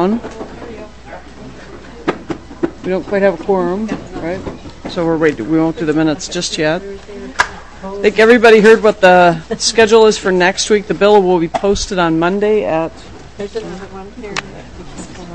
down. We don't quite have a quorum, right? So we won't do the minutes just yet. I think everybody heard what the schedule is for next week. The bill will be posted on Monday at... There's another one here that we can pull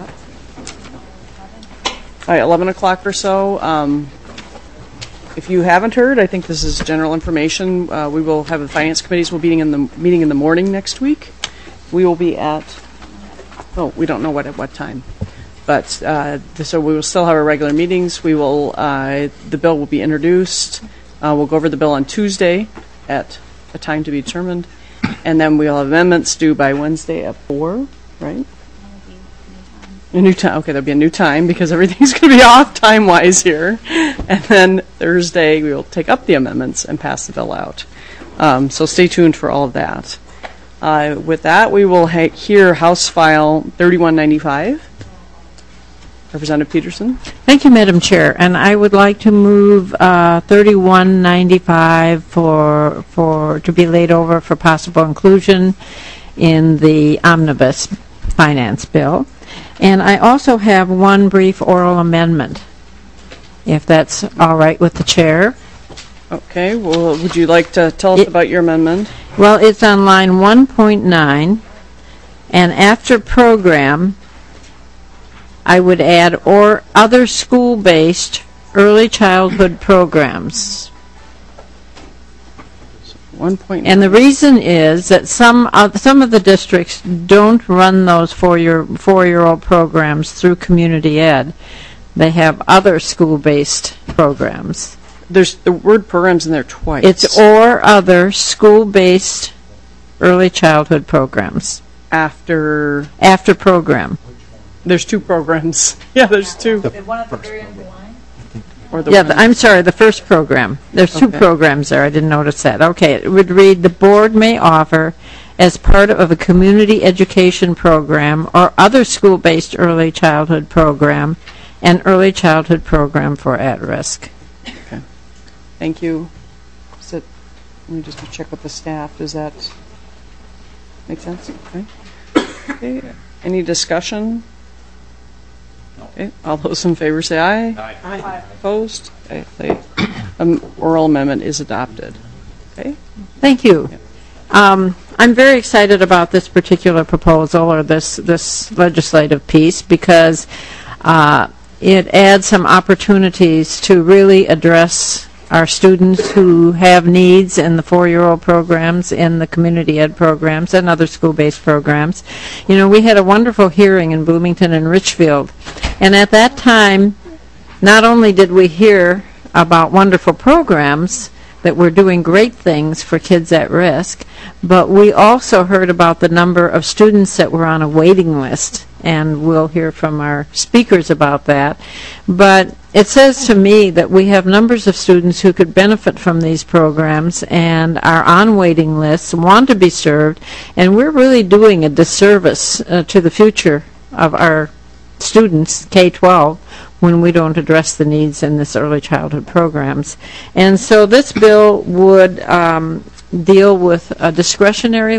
up. 11 o'clock or so. If you haven't heard, I think this is general information. We will have the finance committees will be meeting in the morning next week. We will be at... Oh, we don't know at what time. But so we will still have our regular meetings. We will the bill will be introduced. We'll go over the bill on Tuesday at a time to be determined, and then we'll have amendments due by Wednesday at 4. Right? A new time. Okay, there'll be a new time because everything's going to be off time-wise here. And then Thursday we will take up the amendments and pass the bill out. So stay tuned for all of that. With that, we will hear House File 3195. Representative Peterson. Thank you, Madam Chair. And I would like to move 3195 to be laid over for possible inclusion in the omnibus finance bill. And I also have one brief oral amendment, if that's all right with the chair. Okay. Well, would you like to tell us about your amendment? Well, it's on line 1.9, and after program, I would add or other school-based early childhood programs. 1.9. And the reason is that some of the districts don't run those four-year-old programs through community ed. They have other school-based programs. There's the word programs in there twice. It's or other school-based early childhood programs. After program. There's two programs. Yeah, there's two. One at the very end of the line? I'm sorry, the first program. There's two programs there. I didn't notice that. Okay, it would read, the board may offer, as part of a community education program or other school-based early childhood program, an early childhood program for at-risk. Okay. Thank you. Let me just check with the staff. Does that make sense? Okay. Any discussion? Okay. All those in favor say aye. Aye. Opposed? Okay. Oral amendment is adopted. Okay. Thank you. Yeah. I'm very excited about this particular proposal or this legislative piece because it adds some opportunities to really address our students who have needs in the four-year-old programs, in the community ed programs, and other school-based programs. You know, we had a wonderful hearing in Bloomington and Richfield, and at that time, not only did we hear about wonderful programs that were doing great things for kids at risk, but we also heard about the number of students that were on a waiting list, and we'll hear from our speakers about that. But it says to me that we have numbers of students who could benefit from these programs and are on waiting lists, want to be served, and we're really doing a disservice to the future of our students, K-12, when we don't address the needs in this early childhood programs. And so this bill would deal with a discretionary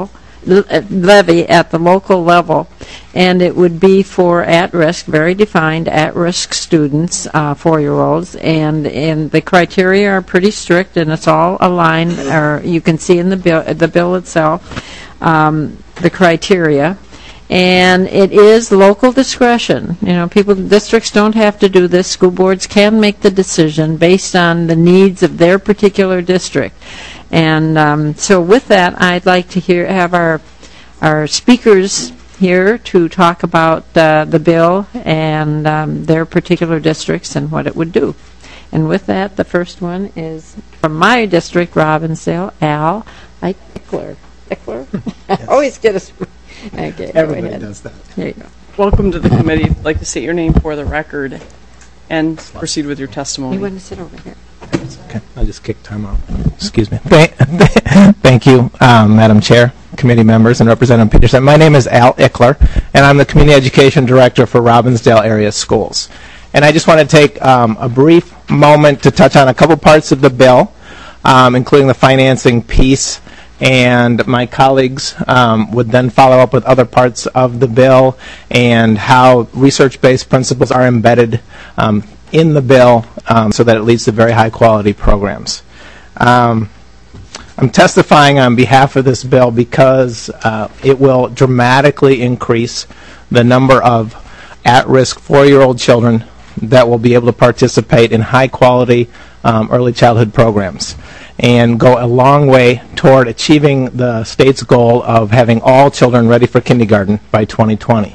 levy at the local level, and it would be for at-risk, very defined at-risk students, 4-year-olds, and the criteria are pretty strict, and it's all aligned, or you can see in the bill itself the criteria. And it is local discretion. You know, districts don't have to do this. School boards can make the decision based on the needs of their particular district. And so with that, I'd like to have our speakers here to talk about the bill and their particular districts and what it would do. And with that, the first one is from my district, Robbinsdale, Al Eichler. Yes. Always get us... Okay, everybody does that. There you go. Welcome to the committee. I'd like to state your name for the record and proceed with your testimony. You want to sit over here? Okay, I just kicked time out. Excuse me. Thank you, Madam Chair, committee members, and Representative Peterson. My name is Al Eichler, and I'm the Community Education Director for Robbinsdale Area Schools. And I just want to take a brief moment to touch on a couple parts of the bill, including the financing piece and my colleagues would then follow up with other parts of the bill and how research-based principles are embedded in the bill so that it leads to very high-quality programs. I'm testifying on behalf of this bill because it will dramatically increase the number of at-risk 4-year-old children that will be able to participate in high-quality early childhood programs and go a long way toward achieving the state's goal of having all children ready for kindergarten by 2020.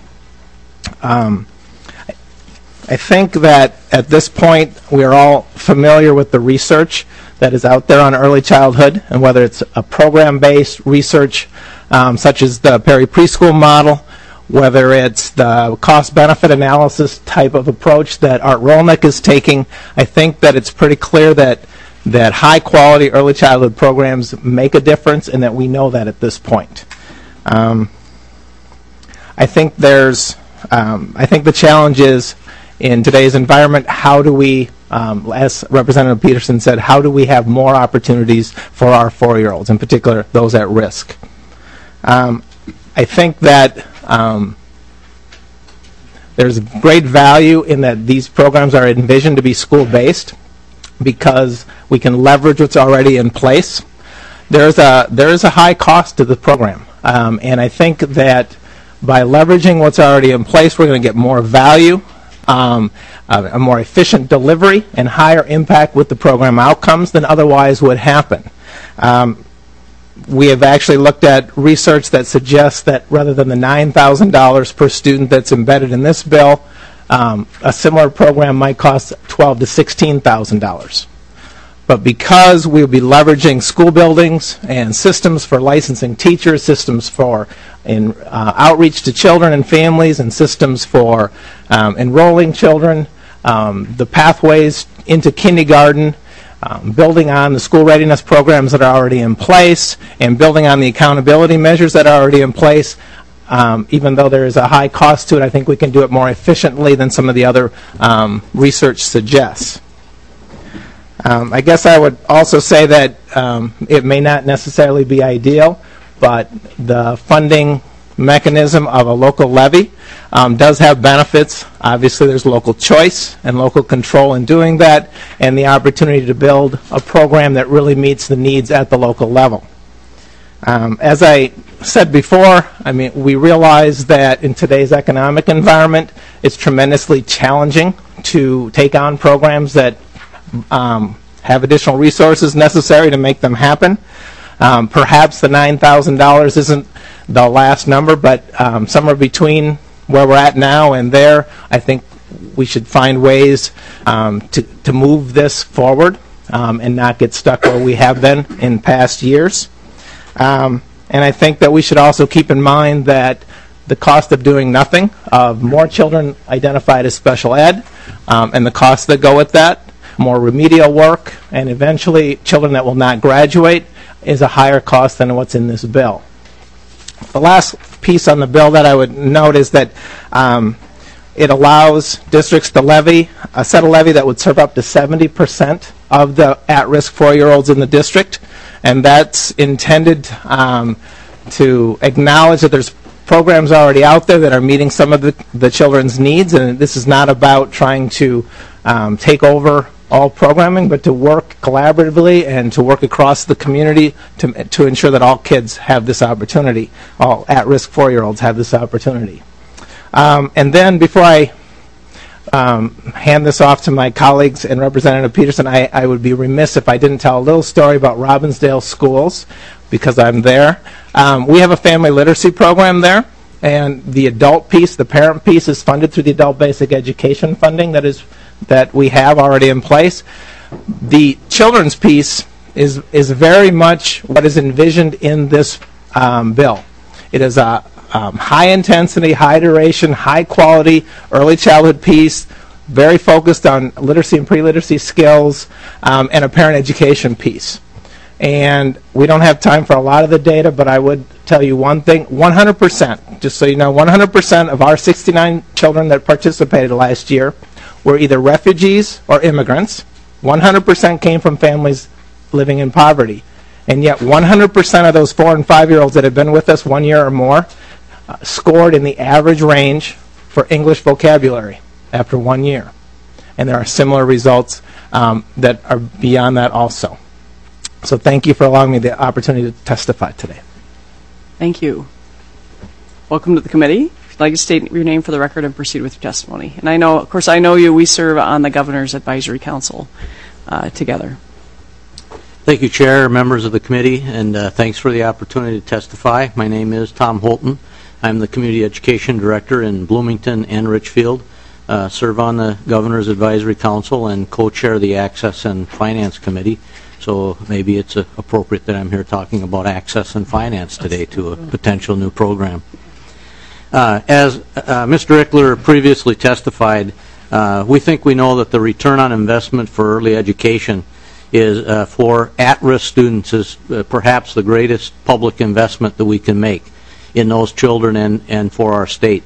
I think that at this point we are all familiar with the research that is out there on early childhood, and whether it's a program-based research such as the Perry preschool model, whether it's the cost-benefit analysis type of approach that Art Rolnick is taking, I think that it's pretty clear that high-quality early childhood programs make a difference, and that we know that at this point. I think the challenge is, in today's environment, how do we, as Representative Peterson said, how do we have more opportunities for our 4-year-olds, in particular those at risk? I think that there's great value in that these programs are envisioned to be school-based because we can leverage what's already in place. There is a high cost to the program, and I think that by leveraging what's already in place, we're going to get more value, a more efficient delivery, and higher impact with the program outcomes than otherwise would happen. We have actually looked at research that suggests that rather than the $9,000 per student that's embedded in this bill, a similar program might cost $12,000 to $16,000. But because we'll be leveraging school buildings and systems for licensing teachers, systems for outreach to children and families, and systems for enrolling children, the pathways into kindergarten, building on the school readiness programs that are already in place, and building on the accountability measures that are already in place, even though there is a high cost to it, I think we can do it more efficiently than some of the other research suggests. I guess I would also say that it may not necessarily be ideal, but the funding mechanism of a local levy does have benefits. Obviously, there's local choice and local control in doing that, and the opportunity to build a program that really meets the needs at the local level. As I said before, we realize that in today's economic environment, it's tremendously challenging to take on programs that have additional resources necessary to make them happen. Perhaps the $9,000 isn't the last number, but somewhere between where we're at now and there, I think we should find ways to move this forward and not get stuck where we have been in past years. And I think that we should also keep in mind that the cost of doing nothing, of more children identified as special ed, and the costs that go with that, more remedial work, and eventually children that will not graduate, is a higher cost than what's in this bill. The last piece on the bill that I would note is that it allows districts to levy a set a levy that would serve up to 70% of the at-risk 4-year-olds in the district, and that's intended to acknowledge that there's programs already out there that are meeting some of the children's needs, and this is not about trying to take over all programming, but to work collaboratively and to work across the community to ensure that all kids have this opportunity, all at-risk 4-year-olds have this opportunity. And then before I hand this off to my colleagues and Representative Peterson, I would be remiss if I didn't tell a little story about Robbinsdale Schools, because I'm there. We have a family literacy program there, and the adult piece, the parent piece, is funded through the adult basic education funding that we have already in place. The children's piece is very much what is envisioned in this bill. It is a high intensity, high duration, high quality early childhood piece, very focused on literacy and pre-literacy skills, and a parent education piece. And we don't have time for a lot of the data, but I would tell you one thing, 100%, just so you know, 100% of our 69 children that participated last year were either refugees or immigrants. 100% came from families living in poverty. And yet 100% of those 4 and 5-year-olds that have been with us 1 year or more scored in the average range for English vocabulary after 1 year. And there are similar results that are beyond that also. So thank you for allowing me the opportunity to testify today. Thank you. Welcome to the committee. If you'd like to state your name for the record and proceed with your testimony. And I know, of course, I know you. We serve on the Governor's Advisory Council together. Thank you, Chair, members of the committee, and thanks for the opportunity to testify. My name is Tom Holton. I'm the Community Education Director in Bloomington and Richfield. Serve on the Governor's Advisory Council and co-chair the Access and Finance Committee. So maybe it's appropriate that I'm here talking about access and finance today to a potential new program. As Mr. Ickler previously testified, we think we know that the return on investment for early education is for at-risk students is perhaps the greatest public investment that we can make in those children and for our state.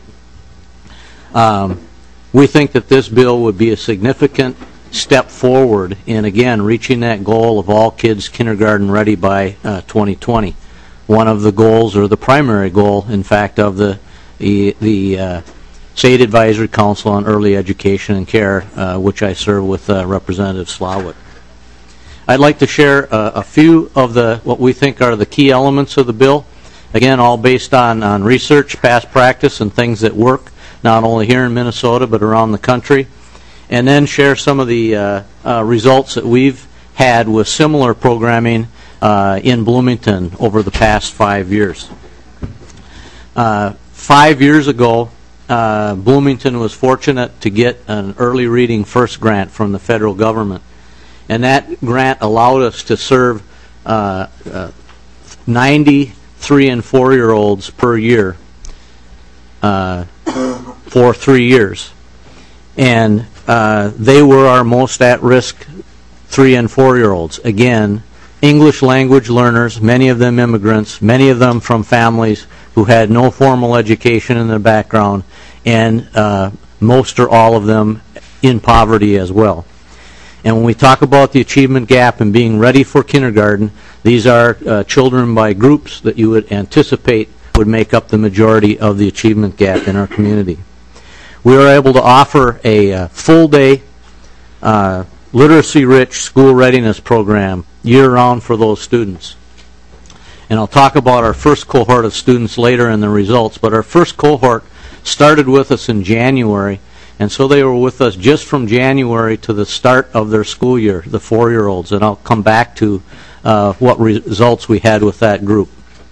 We think that this bill would be a significant step forward in, again, reaching that goal of all kids kindergarten ready by 2020. One of the goals, or the primary goal, in fact, of the State Advisory Council on Early Education and Care, which I serve with Representative Slawik. I'd like to share a few of what we think are the key elements of the bill. Again, all based on research, past practice, and things that work, not only here in Minnesota, but around the country. And then share some of the results that we've had with similar programming in Bloomington over the past 5 years. 5 years ago, Bloomington was fortunate to get an early reading first grant from the federal government. And that grant allowed us to serve 90 3- and 4-year-olds per year for 3 years. And they were our most at-risk 3- and 4-year-olds. Again, English language learners, many of them immigrants, many of them from families who had no formal education in their background, and most or all of them in poverty as well. And when we talk about the achievement gap and being ready for kindergarten, these are children by groups that you would anticipate would make up the majority of the achievement gap in our community. We were able to offer a full-day literacy-rich school readiness program year-round for those students. And I'll talk about our first cohort of students later in the results, but our first cohort started with us in January, and so they were with us just from January to the start of their school year, the 4-year-olds, and I'll come back to what results we had with that group.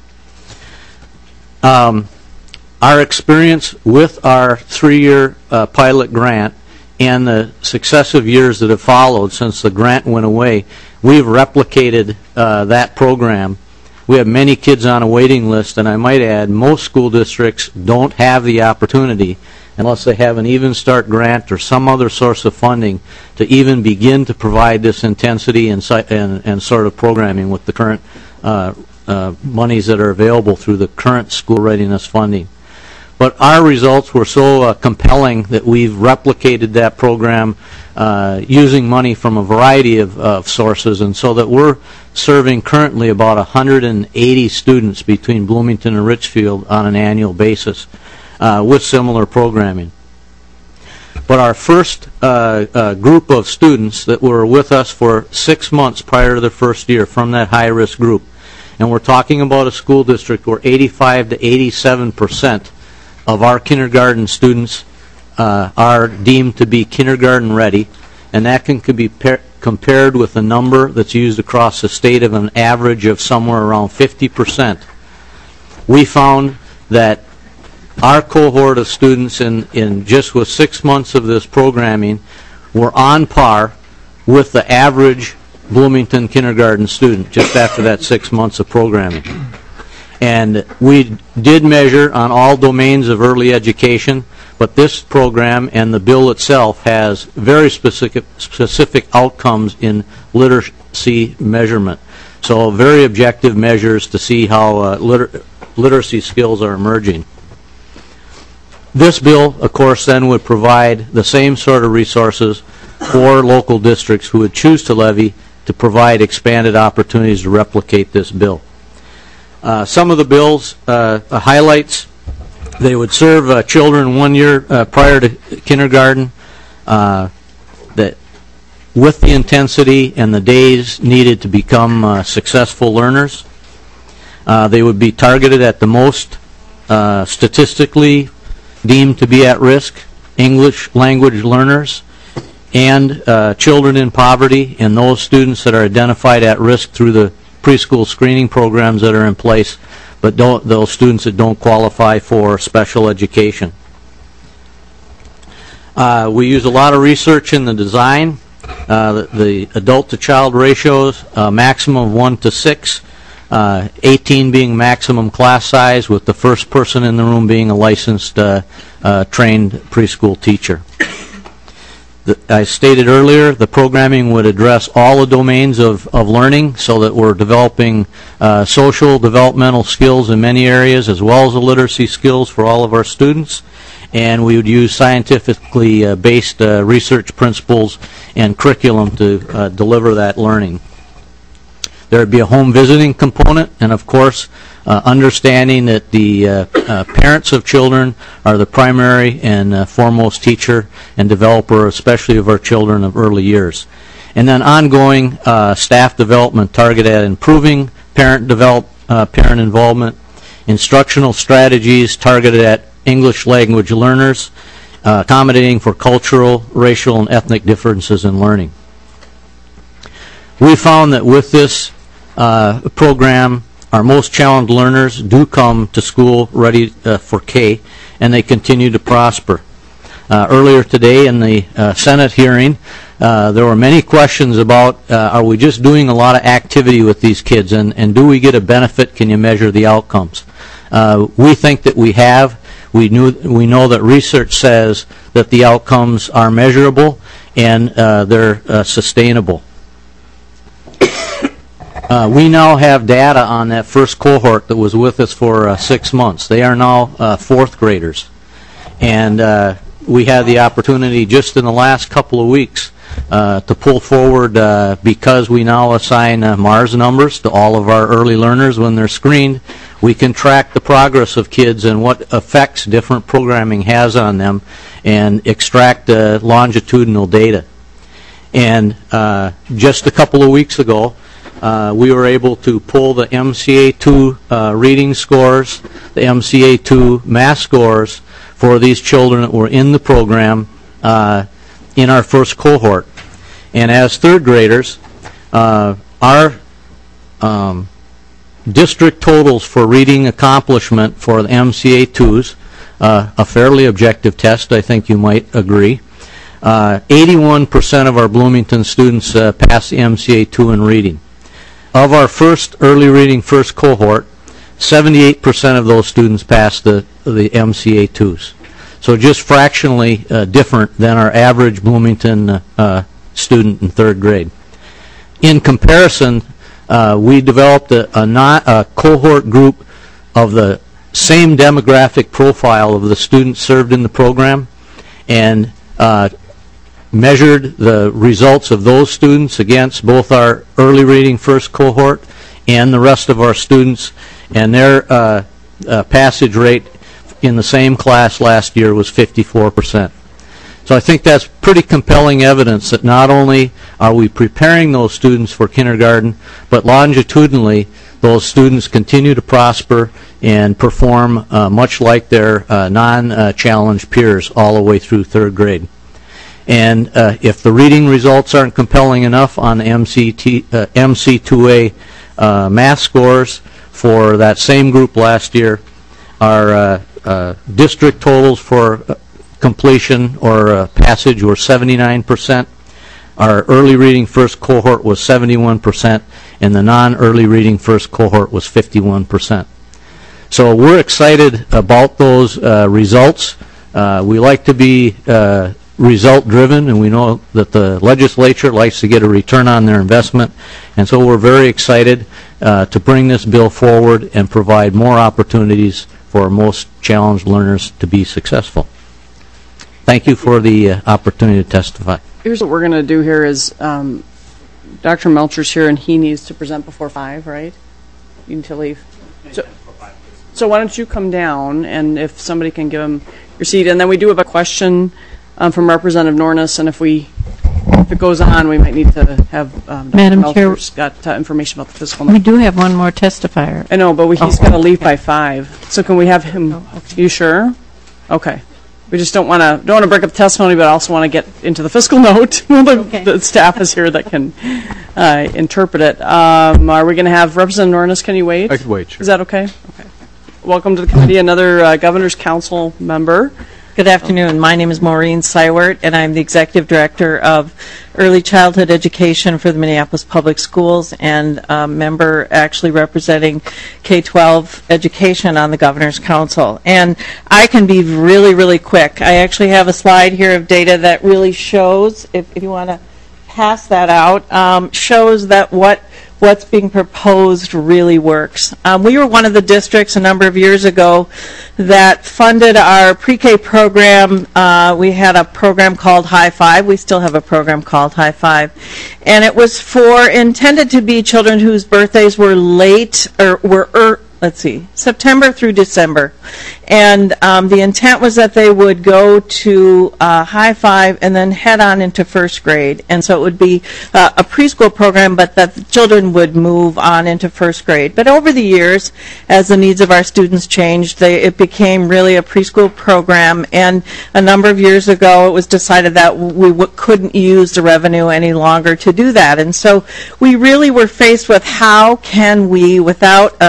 Our experience with our 3-year pilot grant and the successive years that have followed since the grant went away, we've replicated that program. We have many kids on a waiting list, and I might add, most school districts don't have the opportunity, unless they have an Even Start grant or some other source of funding, to even begin to provide this intensity and sort of programming with the current monies that are available through the current school readiness funding. But our results were so compelling that we've replicated that program using money from a variety of sources, and so that we're serving currently about 180 students between Bloomington and Richfield on an annual basis with similar programming. But our first group of students that were with us for 6 months prior to their first year from that high-risk group, and we're talking about a school district where 85 to 87% of our kindergarten students are deemed to be kindergarten ready, and that can be compared with a number that's used across the state of an average of somewhere around 50%. We found that our cohort of students in just with 6 months of this programming were on par with the average Bloomington kindergarten student just after that 6 months of programming. And we did measure on all domains of early education, but this program and the bill itself has very specific outcomes in literacy measurement. So very objective measures to see how literacy skills are emerging. This bill, of course, then would provide the same sort of resources for local districts who would choose to levy to provide expanded opportunities to replicate this bill. Some of the bill's highlights: they would serve children 1 year prior to kindergarten, that with the intensity and the days needed to become successful learners. They would be targeted at the most statistically deemed to be at risk English language learners and children in poverty, and those students that are identified at risk through the preschool screening programs that are in place, but those students that don't qualify for special education. We use a lot of research in the design. The adult-to-child ratios, maximum of 1 to 6, 18 being maximum class size, with the first person in the room being a licensed, trained preschool teacher. I stated earlier, the programming would address all the domains of learning, so that we're developing social developmental skills in many areas, as well as the literacy skills for all of our students. And we would use scientifically based research principles and curriculum to deliver that learning. There would be a home visiting component, and of course, understanding that the parents of children are the primary and foremost teacher and developer, especially of our children of early years. And then ongoing staff development targeted at improving parent involvement, instructional strategies targeted at English language learners, accommodating for cultural, racial, and ethnic differences in learning. We found that with this program, our most challenged learners do come to school ready for K, and they continue to prosper. Earlier today in the Senate hearing, there were many questions about, are we just doing a lot of activity with these kids, and do we get a benefit? Can you measure the outcomes? We think that we have. We know that research says that the outcomes are measurable and they're sustainable. We now have data on that first cohort that was with us for 6 months. They are now fourth graders. And we had the opportunity just in the last couple of weeks to pull forward, because we now assign MARS numbers to all of our early learners when they're screened. We can track the progress of kids and what effects different programming has on them and extract longitudinal data. And just a couple of weeks ago, we were able to pull the MCA2 reading scores, the MCA2 math scores for these children that were in the program in our first cohort. And as third graders, our district totals for reading accomplishment for the MCA2s, a fairly objective test, I think you might agree. 81% of our Bloomington students pass the MCA2 in reading. Of our first early reading first cohort, 78% of those students passed the MCA2s. So just fractionally different than our average Bloomington student in third grade. In comparison, we developed a cohort group of the same demographic profile of the students served in the program, and measured the results of those students against both our early reading first cohort and the rest of our students, and their passage rate in the same class last year was 54%. So I think that's pretty compelling evidence that not only are we preparing those students for kindergarten, but longitudinally those students continue to prosper and perform much like their non-challenged peers all the way through third grade. And if the reading results aren't compelling enough on the MC2A math scores for that same group last year, our district totals for completion or passage were 79%. Our early reading first cohort was 71%, and the non-early reading first cohort was 51%. So we're excited about those results. We like to be result-driven, and we know that the legislature likes to get a return on their investment, and so we're very excited to bring this bill forward and provide more opportunities for most challenged learners to be successful. Thank you for the opportunity to testify. Here's what we're going to do here is Dr. Melcher's here, and he needs to present before 5, right? You need to leave. So why don't you come down, and if somebody can give him your seat. And then we do have a question from Representative Nornis, and if it goes on, we might need to have Dr. Madam Chair, Melcher's got information about the fiscal we note. do have one more testifier. I know, but he's got to leave by 5. So can we have him? Okay. You sure? Okay. We just don't want to break up the testimony, but also want to get into the fiscal note. The staff is here that can interpret it. Are we going to have Representative Nornis? Can you wait? I could wait, sure. Is that okay? Okay. Welcome to the committee, another Governor's Council member. Good afternoon. My name is Maureen Seiwert, and I'm the Executive Director of Early Childhood Education for the Minneapolis Public Schools and a member actually representing K-12 education on the Governor's Council. And I can be really, really quick. I actually have a slide here of data that really shows, if you want to pass that out, shows that what's being proposed really works. We were one of the districts a number of years ago that funded our pre-K program. We had a program called High Five. We still have a program called High Five. And it was intended to be children whose birthdays were late or were September through December. And the intent was that they would go to High Five and then head on into first grade. And so it would be a preschool program, but that the children would move on into first grade. But over the years, as the needs of our students changed, it became really a preschool program. And a number of years ago, it was decided that we couldn't use the revenue any longer to do that. And so we really were faced with how can we, without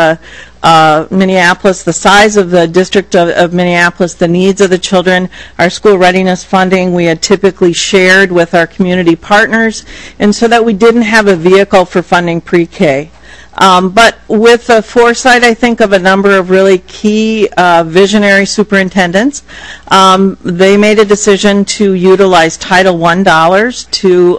Minneapolis, the size of the district of Minneapolis, the needs of the children, our school readiness funding we had typically shared with our community partners, and so that we didn't have a vehicle for funding pre-K. But with the foresight, I think, of a number of really key visionary superintendents, they made a decision to utilize Title I dollars to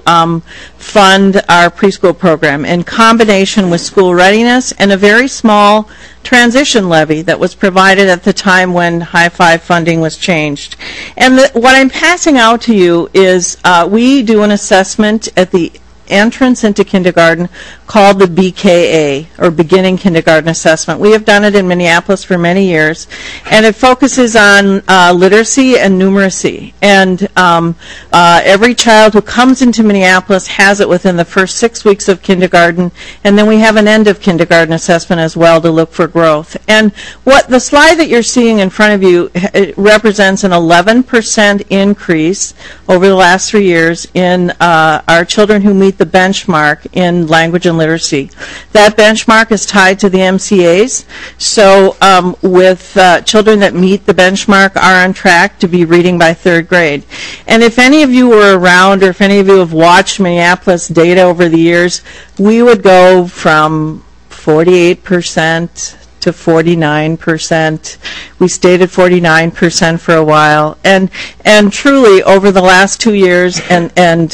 fund our preschool program in combination with school readiness and a very small transition levy that was provided at the time when High Five funding was changed. And what I'm passing out to you is we do an assessment at the entrance into kindergarten called the BKA, or Beginning Kindergarten Assessment. We have done it in Minneapolis for many years, and it focuses on literacy and numeracy. And every child who comes into Minneapolis has it within the first 6 weeks of kindergarten, and then we have an end of kindergarten assessment as well to look for growth. And what the slide that you're seeing in front of you represents an 11% increase over the last 3 years in our children who meet the benchmark in language and literacy. That benchmark is tied to the MCAs. So with children that meet the benchmark are on track to be reading by third grade. And if any of you were around, or if any of you have watched Minneapolis data over the years, we would go from 48% to 49%. We stayed at 49% for a while, and truly over the last 2 years, and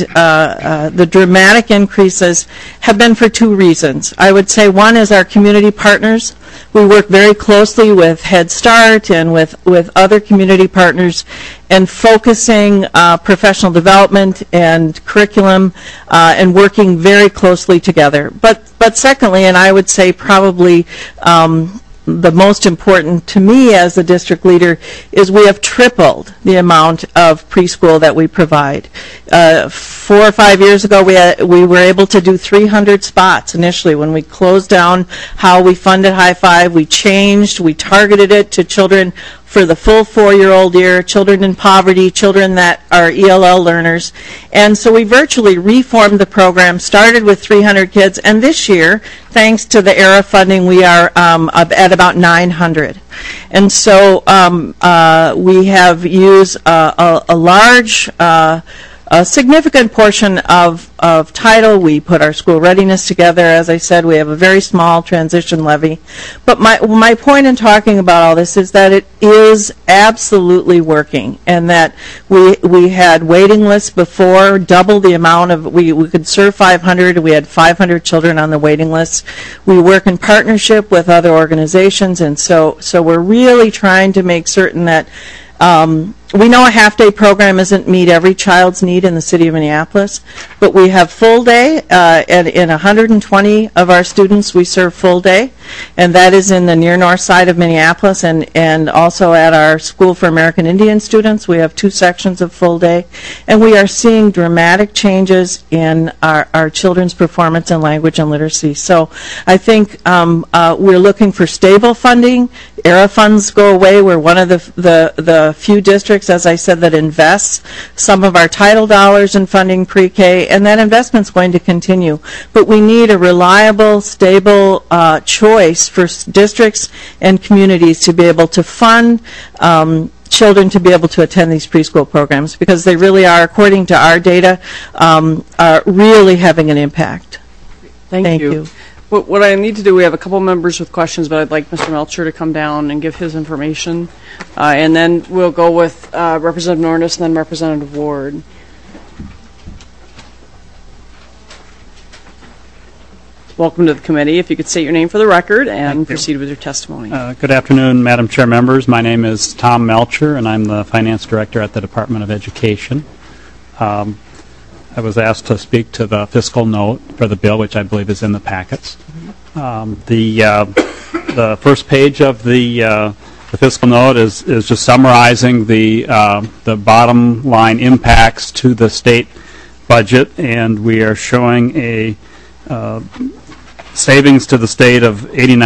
the dramatic increases have been for two reasons. I would say one is our community partners. We work very closely with Head Start and with other community partners, and focusing professional development and curriculum and working very closely together. But secondly, and I would say probably the most important to me as a district leader, is we have tripled the amount of preschool that we provide. 4 or 5 years ago, we were able to do 300 spots initially. When we closed down how we funded High Five, we targeted it to children for the full 4-year-old year, children in poverty, children that are ELL learners. And so we virtually reformed the program, started with 300 kids, and this year, thanks to the ERA funding, we are at about 900. And so we have used a significant portion of title. We put our school readiness together. As I said, we have a very small transition levy. But my point in talking about all this is that it is absolutely working, and that we had waiting lists before, double the amount of, we could serve 500. We had 500 children on the waiting list. We work in partnership with other organizations, and so we're really trying to make certain that We know a half-day program doesn't meet every child's need in the city of Minneapolis, but we have full day, and in 120 of our students we serve full day, and that is in the near north side of Minneapolis, and also at our School for American Indian students. We have 2 sections of full day, and we are seeing dramatic changes in our children's performance in language and literacy. So I think we're looking for stable funding. ERA funds go away. We're one of the few districts, as I said, that invests some of our title dollars in funding pre-K, and that investment's going to continue. But we need a reliable, stable choice for districts and communities to be able to fund children to be able to attend these preschool programs, because they really are, according to our data, are really having an impact. Thank you. What I need to do, we have a couple members with questions, but I'd like Mr. Melcher to come down and give his information. And then we'll go with Representative Nornis and then Representative Ward. Welcome to the committee. If you could state your name for the record and proceed with your testimony. Good afternoon, Madam Chair, members. My name is Tom Melcher, and I'm the Finance Director at the Department of Education. I was asked to speak to the fiscal note for the bill, which I believe is in the packets. The first page of the fiscal note is just summarizing the bottom line impacts to the state budget, and we are showing a savings to the state of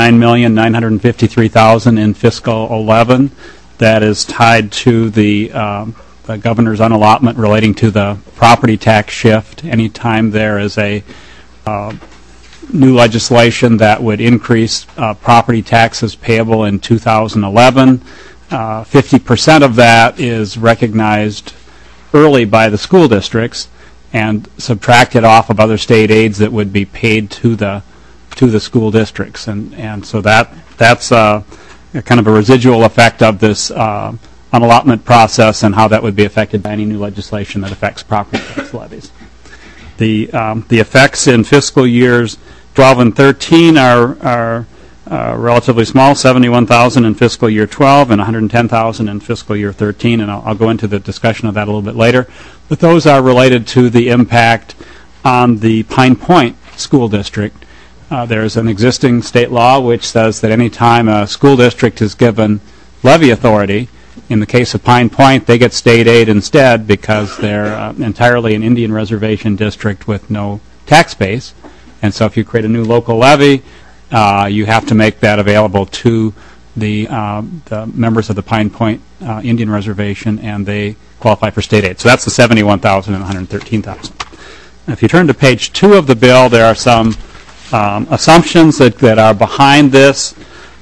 $89,953,000 in fiscal 11. That is tied to the governor's unallotment relating to the property tax shift. Anytime there is a new legislation that would increase property taxes payable in 2011, 50% of that is recognized early by the school districts and subtracted off of other state aids that would be paid to the school districts, and so that's a kind of a residual effect of this unallotment process and how that would be affected by any new legislation that affects property tax levies. The effects in fiscal years 12 and 13 are relatively small, $71,000 in fiscal year 12 and $110,000 in fiscal year 13, and I'll go into the discussion of that a little bit later. But those are related to the impact on the Pine Point School District. There's an existing state law which says that any time a school district is given levy authority, in the case of Pine Point, they get state aid instead because they're entirely an Indian reservation district with no tax base. And so if you create a new local levy, you have to make that available to the members of the Pine Point Indian Reservation, and they qualify for state aid. So that's the $71,000 and $113,000. If you turn to page 2 of the bill, there are some assumptions that are behind this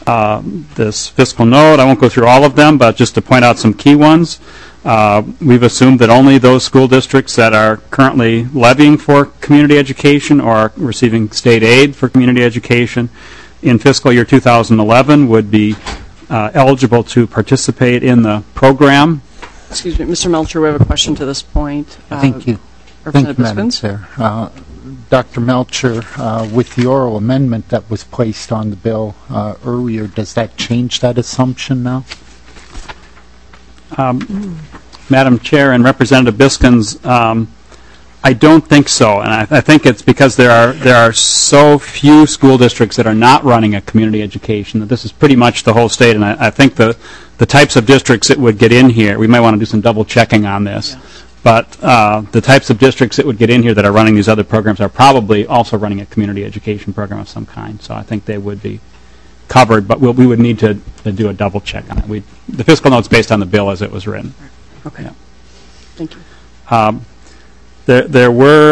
fiscal note. I won't go through all of them, but just to point out some key ones. We've assumed that only those school districts that are currently levying for community education or are receiving state aid for community education in fiscal year 2011 would be eligible to participate in the program. Excuse me, Mr. Melcher, we have a question to this point. Thank you. Thank you, Madam Chair. Dr. Melcher, with the oral amendment that was placed on the bill earlier, does that change that assumption now? Madam Chair and Representative Biskins, I don't think so, and I think it's because there are so few school districts that are not running a community education that this is pretty much the whole state, and I think the types of districts that would get in here, we might want to do some double checking on this. Yeah. But the types of districts that would get in here that are running these other programs are probably also running a community education program of some kind. So I think they would be covered, but we would need to do a double check on it. The fiscal note's based on the bill as it was written. Okay. Yeah. Thank you. There were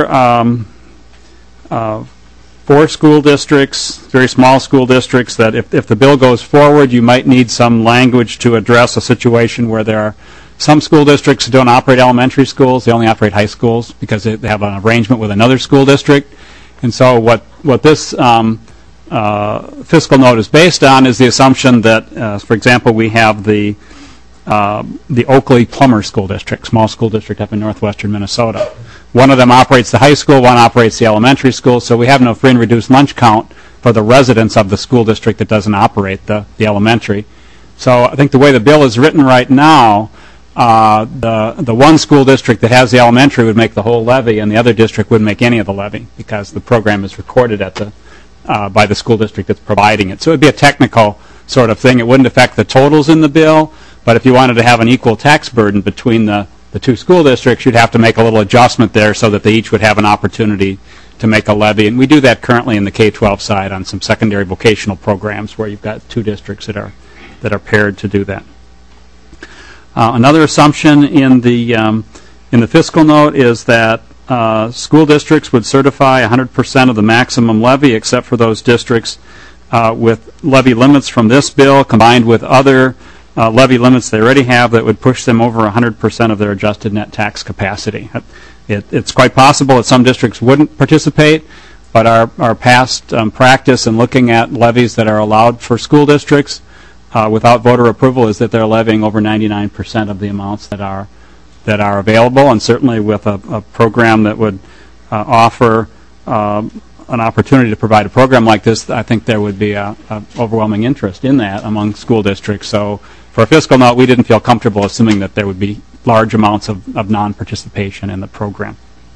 4 school districts, very small school districts, that if the bill goes forward, you might need some language to address a situation where there are some school districts who don't operate elementary schools. They only operate high schools because they have an arrangement with another school district. And so what this fiscal note is based on is the assumption that, for example, we have the Oakley Plummer School District, small school district up in northwestern Minnesota. One of them operates the high school, one operates the elementary school, so we have no free and reduced lunch count for the residents of the school district that doesn't operate the elementary. So I think the way the bill is written right now, the one school district that has the elementary would make the whole levy, and the other district wouldn't make any of the levy because the program is recorded at the by the school district that's providing it. So it would be a technical sort of thing. It wouldn't affect the totals in the bill, but if you wanted to have an equal tax burden between the two school districts, you'd have to make a little adjustment there so that they each would have an opportunity to make a levy. And we do that currently in the K-12 side on some secondary vocational programs where you've got two districts that are paired to do that. Another assumption in the fiscal note is that school districts would certify 100% of the maximum levy, except for those districts with levy limits from this bill combined with other levy limits they already have that would push them over 100% of their adjusted net tax capacity. It's quite possible that some districts wouldn't participate, but our past practice in looking at levies that are allowed for school districts without voter approval is that they're levying over 99% of the amounts that are available, and certainly with a program that would offer an opportunity to provide a program like this, I think there would be a overwhelming interest in that among school districts. So for a fiscal note, we didn't feel comfortable assuming that there would be large amounts of non-participation in the program.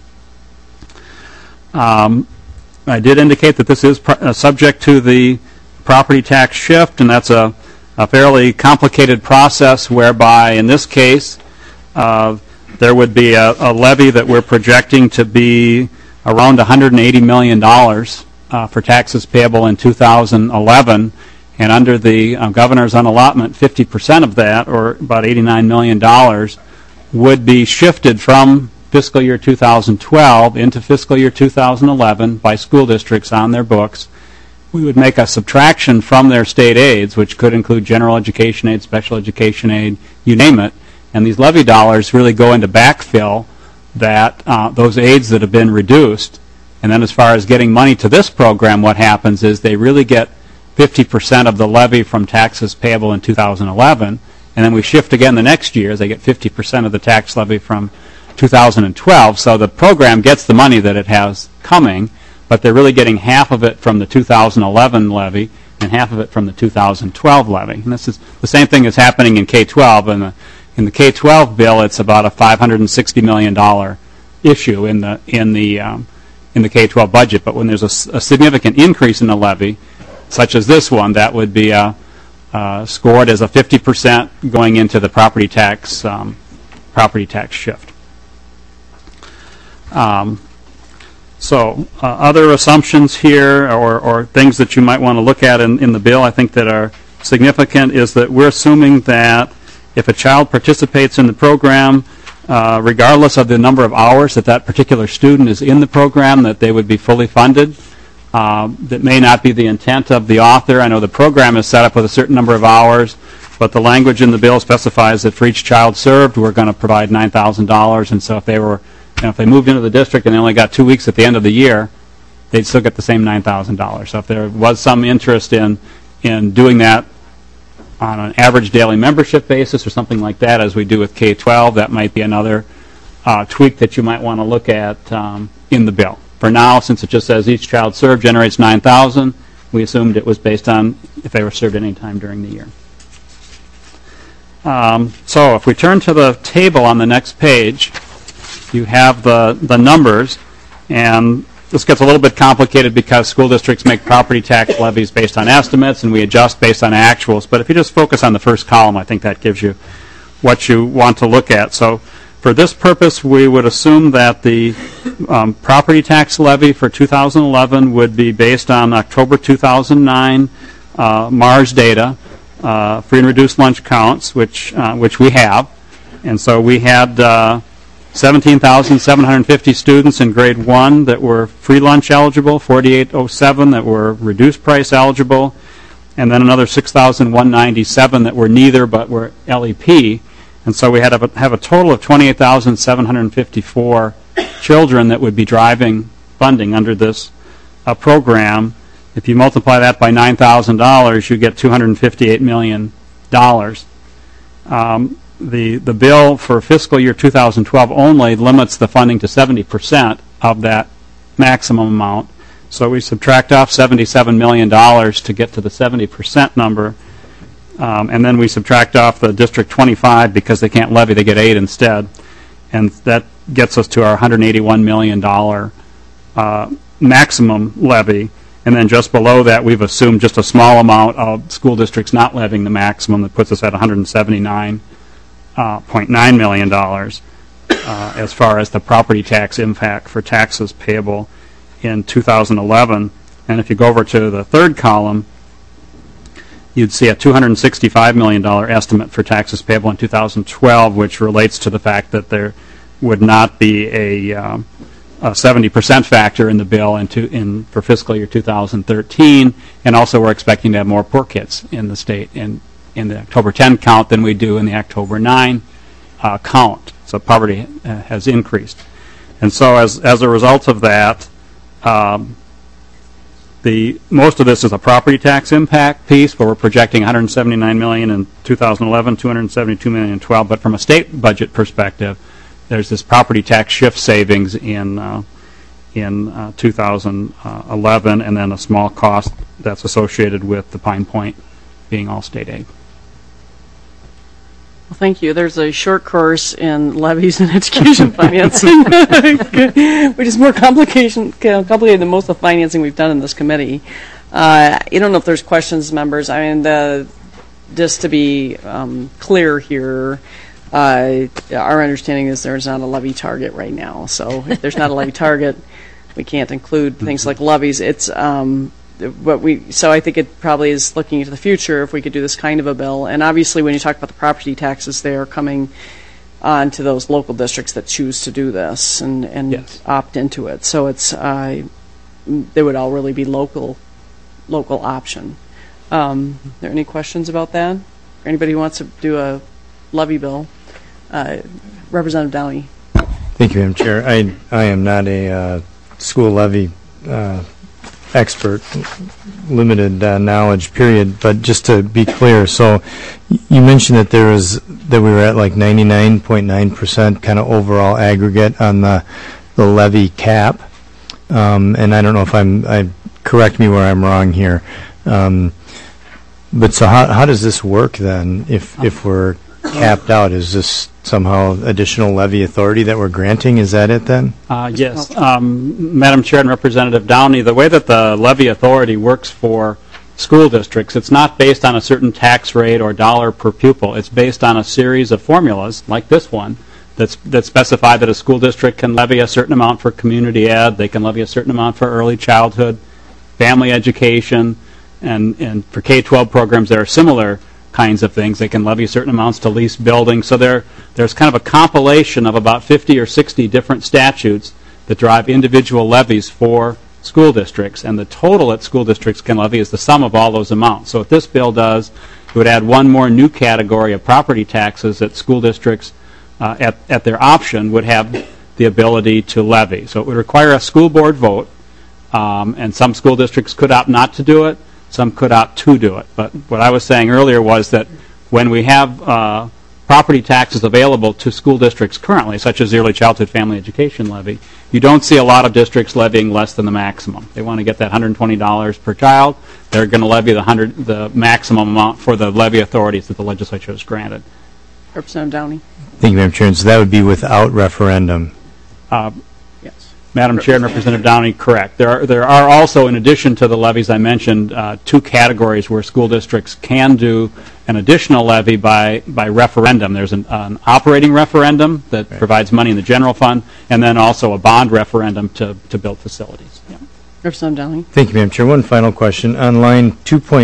I did indicate that this is subject to the property tax shift, and that's a fairly complicated process whereby, in this case, there would be a levy that we're projecting to be around $180 million for taxes payable in 2011, and under the governor's unallotment, 50% of that, or about $89 million, would be shifted from fiscal year 2012 into fiscal year 2011 by school districts on their books. We would make a subtraction from their state aids, which could include general education aid, special education aid, you name it, and these levy dollars really go into backfill that those aids that have been reduced. And then as far as getting money to this program, what happens is they really get 50% of the levy from taxes payable in 2011, and then we shift again the next year. They get 50% of the tax levy from 2012. So the program gets the money that it has coming, but they're really getting half of it from the 2011 levy and half of it from the 2012 levy. And this is the same thing that's happening in K-12. In the K-12 bill, it's about a $560 million issue in the K-12 budget. But when there's a significant increase in the levy, such as this one, that would be scored as a 50% going into the property tax shift. So other assumptions here, or things that you might want to look at in the bill, I think that are significant, is that we're assuming that if a child participates in the program, regardless of the number of hours that particular student is in the program, that they would be fully funded. That may not be the intent of the author. I know the program is set up with a certain number of hours, but the language in the bill specifies that for each child served, we're going to provide $9,000. And so if they moved into the district and they only got 2 weeks at the end of the year, they'd still get the same $9,000. So if there was some interest in doing that on an average daily membership basis or something like that, as we do with K-12, that might be another tweak that you might want to look at in the bill. For now, since it just says each child served generates $9,000, we assumed it was based on if they were served any time during the year. So if we turn to the table on the next page, you have the numbers, and this gets a little bit complicated because school districts make property tax levies based on estimates, and we adjust based on actuals. But if you just focus on the first column, I think that gives you what you want to look at. So for this purpose, we would assume that the property tax levy for 2011 would be based on October 2009 MARS data, free and reduced lunch counts, which we have. And so we had 17,750 students in grade 1 that were free lunch eligible, 4,807 that were reduced price eligible, and then another 6,197 that were neither but were LEP. And so we had to have a total of 28,754 children that would be driving funding under this program. If you multiply that by $9,000, you get $258 million. The bill for fiscal year 2012 only limits the funding to 70% of that maximum amount. So we subtract off $77 million to get to the 70% number. And then we subtract off the District 25 because they can't levy, they get 8 instead. And that gets us to our $181 million maximum levy. And then just below that, we've assumed just a small amount of school districts not levying the maximum. That puts us at $179.9 million as far as the property tax impact for taxes payable in 2011. And if you go over to the third column, you'd see a $265 million estimate for taxes payable in 2012, which relates to the fact that there would not be a 70% factor in the bill for fiscal year 2013, and also we're expecting to have more poor kids in the state in the October 10 count than we do in the October 9 count. So poverty has increased. And so as a result of that, most of this is a property tax impact piece, where we're projecting $179 million in 2011, $272 million in 12. But from a state budget perspective, there's this property tax shift savings in 2011, and then a small cost that's associated with the Pine Point being all state aid. Well, thank you. There's a short course in levies and education financing, which is more complicated than most of the financing we've done in this committee. I don't know if there's questions, members. I mean, just to be clear here, our understanding is there's not a levy target right now. So if there's not a levy target, we can't include things like levies. It's so I think it probably is looking into the future if we could do this kind of a bill. And obviously, when you talk about the property taxes, they are coming on to those local districts that choose to do this and yes, opt into it. So it's they would all really be local option. Are there any questions about that? Or anybody who wants to do a levy bill? Representative Downey. Thank you, Madam Chair. I am not a school levy expert, limited knowledge, period. But just to be clear, so you mentioned that we were at like 99.9% kind of overall aggregate on the levy cap, and I don't know if correct me where I'm wrong here. But so how does this work then? If we're capped out, is this somehow additional levy authority that we're granting? Is that it then? Yes. Madam Chair and Representative Downey, the way that the levy authority works for school districts, it's not based on a certain tax rate or dollar per pupil. It's based on a series of formulas, like this one, that specify that a school district can levy a certain amount for community ed, they can levy a certain amount for early childhood, family education, and for K-12 programs there are similar kinds of things. They can levy certain amounts to lease buildings. So there's kind of a compilation of about 50 or 60 different statutes that drive individual levies for school districts, and the total that school districts can levy is the sum of all those amounts. So what this bill does, it would add one more new category of property taxes that school districts at their option would have the ability to levy. So it would require a school board vote, and some school districts could opt not to do it, some could opt to do it. But what I was saying earlier was that when we have property taxes available to school districts currently, such as the Early Childhood Family Education Levy, you don't see a lot of districts levying less than the maximum. They want to get that $120 per child. They're going to levy the maximum amount for the levy authorities that the legislature has granted. Representative Downey. Thank you, Madam Chair. And so that would be without referendum. Yes. Madam Chair and Representative Downey, correct. There are also, in addition to the levies I mentioned, two categories where school districts can do an additional levy by referendum. There's an operating referendum that provides money in the general fund, and then also a bond referendum to build facilities. Yeah. Representative Downey. Thank you, Madam Chair. One final question. On line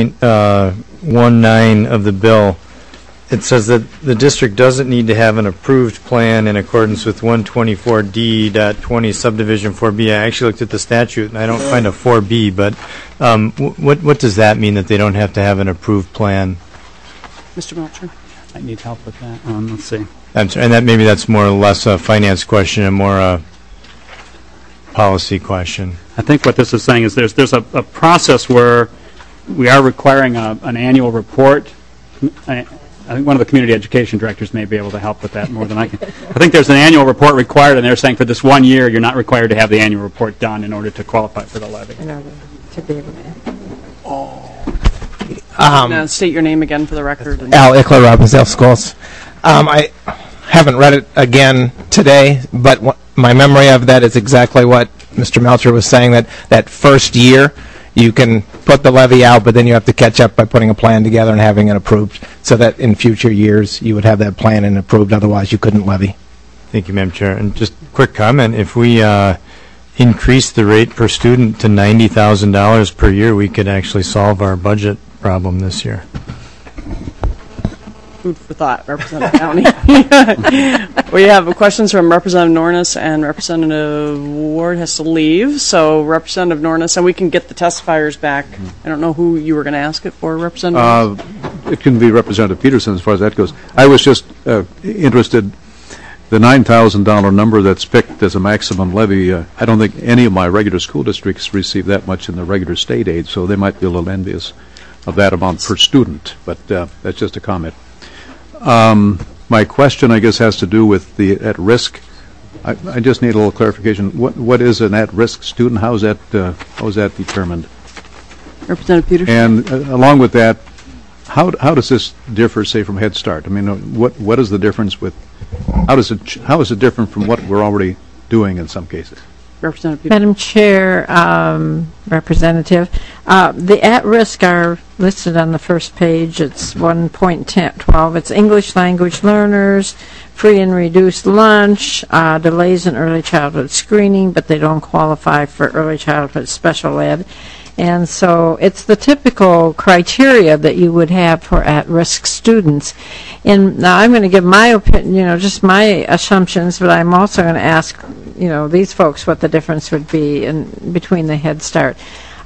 2.19 of the bill, it says that the district doesn't need to have an approved plan in accordance with 124D.20 subdivision 4B. I actually looked at the statute and I don't find a 4B, but what does that mean, that they don't have to have an approved plan? Mr. Melcher. I need help with that. Let's see. I'm sorry, and maybe that's more or less a finance question and more a policy question. I think what this is saying is there's a process where we are requiring an annual report. I think one of the community education directors may be able to help with that more than I can. I think there's an annual report required, and they're saying for this 1 year, you're not required to have the annual report done in order to qualify for the levy. State your name again for the record. Al Ickler, Robbinsdale Schools. I haven't read it again today, but my memory of that is exactly what Mr. Melcher was saying, that first year you can put the levy out, but then you have to catch up by putting a plan together and having it approved, so that in future years you would have that plan and approved, otherwise you couldn't levy. Thank you, Madam Chair. And just a quick comment, if we increase the rate per student to $90,000 per year, we could actually solve our budget problem this year. Food for thought, Representative Downey. We have questions from Representative Nornes, and Representative Ward has to leave. So Representative Nornes, and we can get the testifiers back. I don't know who you were going to ask it for, Representative. It can be Representative Peterson as far as that goes. I was just interested. The $9,000 number that's picked as a maximum levy, I don't think any of my regular school districts receive that much in the regular state aid, so they might be a little envious of that amount per student, but that's just a comment. My question, I guess, has to do with the at-risk. I just need a little clarification. What is an at-risk student? How is that determined? Representative Peterson. And along with that, how does this differ, say, from Head Start? I mean, what is the difference with? How is it different from what we're already doing in some cases? Representative Peterson. Madam Chair, Representative, the at-risk are listed on the first page. It's 1.12. It's English language learners, free and reduced lunch, delays in early childhood screening, but they don't qualify for early childhood special ed. And so it's the typical criteria that you would have for at-risk students. And now I'm going to give my opinion, just my assumptions, but I'm also going to ask, these folks what the difference would be between the Head Start.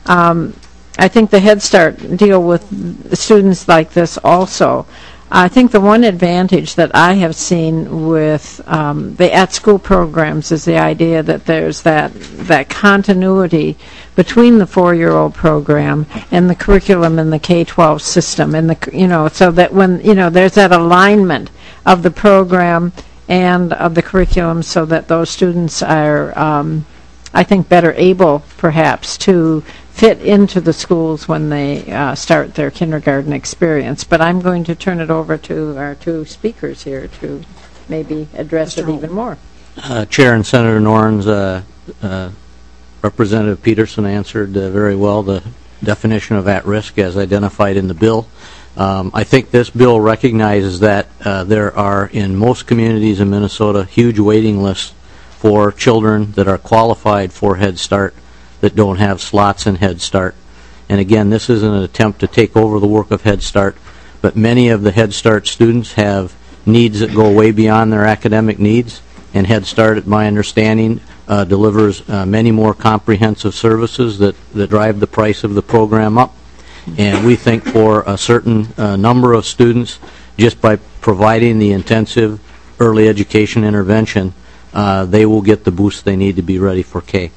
I think the Head Start deal with students like this also. I think the one advantage that I have seen with the at-school programs is the idea that there's that continuity between the 4-year-old program and the curriculum in the K-12 system, and so that when there's that alignment of the program and of the curriculum, so that those students are, I think, better able, perhaps, to fit into the schools when they start their kindergarten experience. But I'm going to turn it over to our two speakers here to maybe address it even more. Chair and Senator Nornes, Representative Peterson answered very well the definition of at-risk as identified in the bill. I think this bill recognizes that there are, in most communities in Minnesota, huge waiting lists for children that are qualified for Head Start that don't have slots in Head Start. And again, this isn't an attempt to take over the work of Head Start, but many of the Head Start students have needs that go way beyond their academic needs, and Head Start, at my understanding, delivers many more comprehensive services that drive the price of the program up. And we think for a certain number of students, just by providing the intensive early education intervention, they will get the boost they need to be ready for K.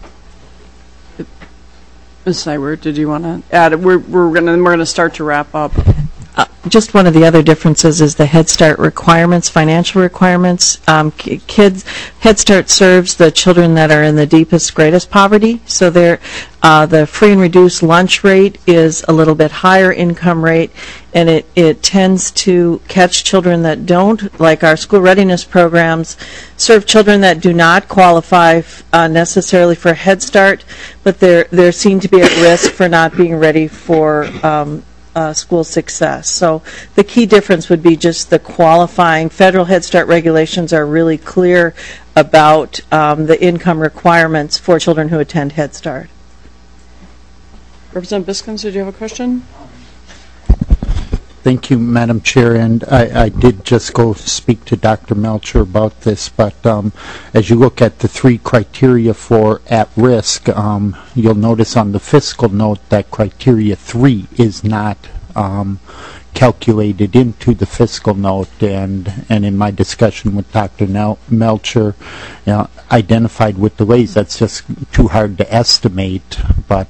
Ms. Seiwert, did you want to add? We're going to start to wrap up. Just one of the other differences is the Head Start requirements, financial requirements. Head Start serves the children that are in the deepest, greatest poverty. So the free and reduced lunch rate is a little bit higher income rate, and it tends to catch children that don't, like our school readiness programs, serve children that do not qualify necessarily for Head Start, but they're seen to be at risk for not being ready for school success. So the key difference would be just the qualifying. Federal Head Start regulations are really clear about the income requirements for children who attend Head Start. Representative Biskins, did you have a question? Thank you, Madam Chair, and I did just go speak to Dr. Melcher about this, but as you look at the 3 criteria for at-risk, you'll notice on the fiscal note that criteria 3 is not calculated into the fiscal note, and in my discussion with Dr. Melcher, identified with delays, that's just too hard to estimate, but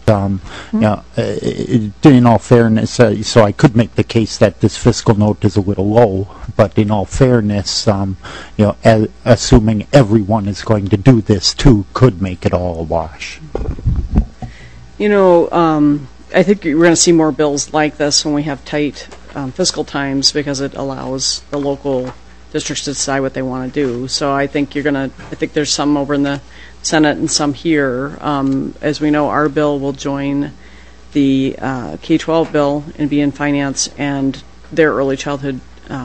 in all fairness, so I could make the case that this fiscal note is a little low, but in all fairness, assuming everyone is going to do this too, could make it all a wash. I think we're going to see more bills like this when we have tight fiscal times, because it allows the local districts to decide what they want to do. So I think I think there's some over in the Senate and some here. As we know, our bill will join the K-12 bill and be in finance, and their early childhood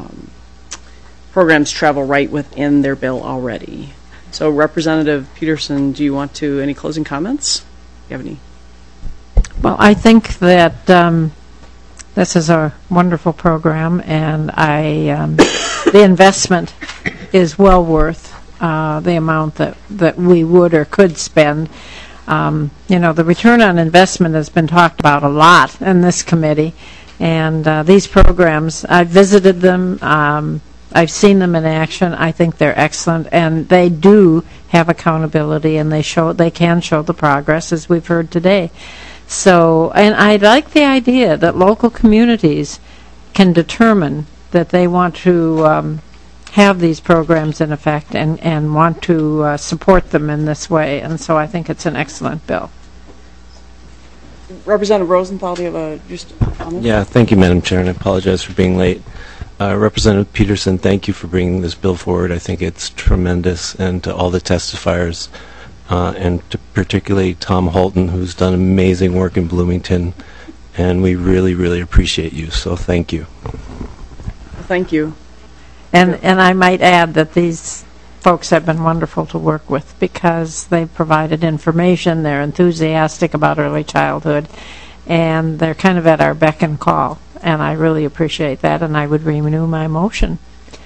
programs travel right within their bill already. So Representative Peterson, do you want to, any closing comments? Do you have any? Well, I think that this is a wonderful program, and the investment is well worth the amount that we would or could spend. The return on investment has been talked about a lot in this committee, and these programs, I've visited them, I've seen them in action. I think they're excellent, and they do have accountability, and they can show the progress, as we've heard today. So, and I like the idea that local communities can determine that they want to have these programs in effect and want to support them in this way. And so I think it's an excellent bill. Representative Rosenthal, do you have just a comment? Yeah, thank you, Madam Chair, and I apologize for being late. Representative Peterson, thank you for bringing this bill forward. I think it's tremendous, and to all the testifiers, and to particularly Tom Holton, who's done amazing work in Bloomington, and we really, really appreciate you, so thank you. Thank you. And I might add that these folks have been wonderful to work with, because they've provided information, they're enthusiastic about early childhood, and they're kind of at our beck and call. And I really appreciate that, and I would renew my motion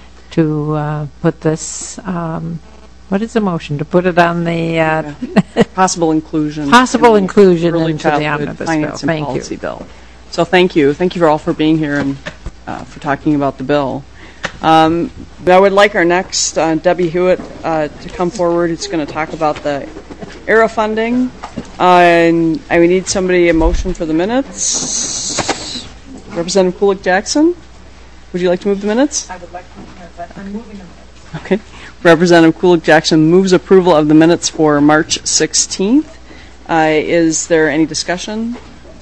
to put this, what is the motion? To put it on the... possible inclusion. Possible inclusion early into the childhood omnibus finance bill. and Thank policy you. bill. So thank you. Thank you for all for being here and for talking about the bill. I would like our next Debbie Hewitt to come forward. It's going to talk about the ERA funding. And I would need a motion for the minutes. Representative Kulik-Jackson, would you like to move the minutes? I would like to move them, but I'm moving them. Okay. Representative Kulik-Jackson moves approval of the minutes for March 16th. Is there any discussion?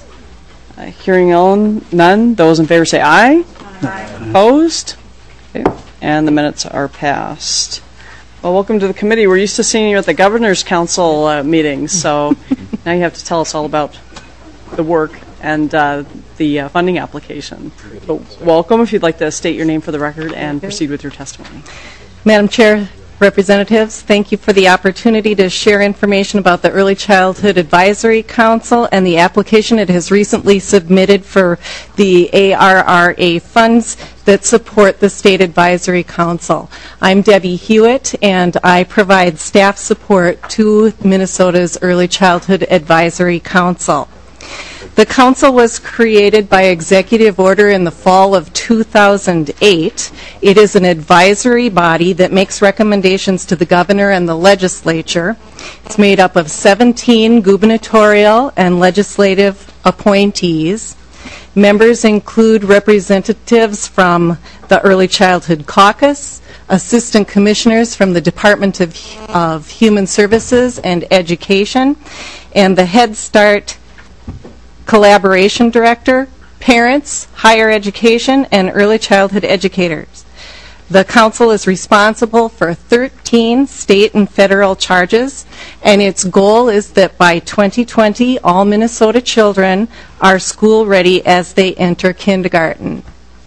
Hearing none. Those in favor say aye. Aye. Opposed? Okay. And the minutes are passed. Well, welcome to the committee. We're used to seeing you at the Governor's Council meetings, so now you have to tell us all about the work and the funding application. So welcome. If you'd like to state your name for the record and proceed with your testimony. Madam Chair, representatives, thank you for the opportunity to share information about the Early Childhood Advisory Council and the application it has recently submitted for the ARRA funds that support the State Advisory Council. I'm Debbie Hewitt, and I provide staff support to Minnesota's Early Childhood Advisory Council. The council was created by executive order in the fall of 2008. It is an advisory body that makes recommendations to the governor and the legislature. It's made up of 17 gubernatorial and legislative appointees. Members include representatives from the Early Childhood Caucus, assistant commissioners from the Department of Human Services and Education, and the Head Start Collaboration Director, parents, higher education, and early childhood educators. The council is responsible for 13 state and federal charges, and its goal is that by 2020, all Minnesota children are school ready as they enter kindergarten.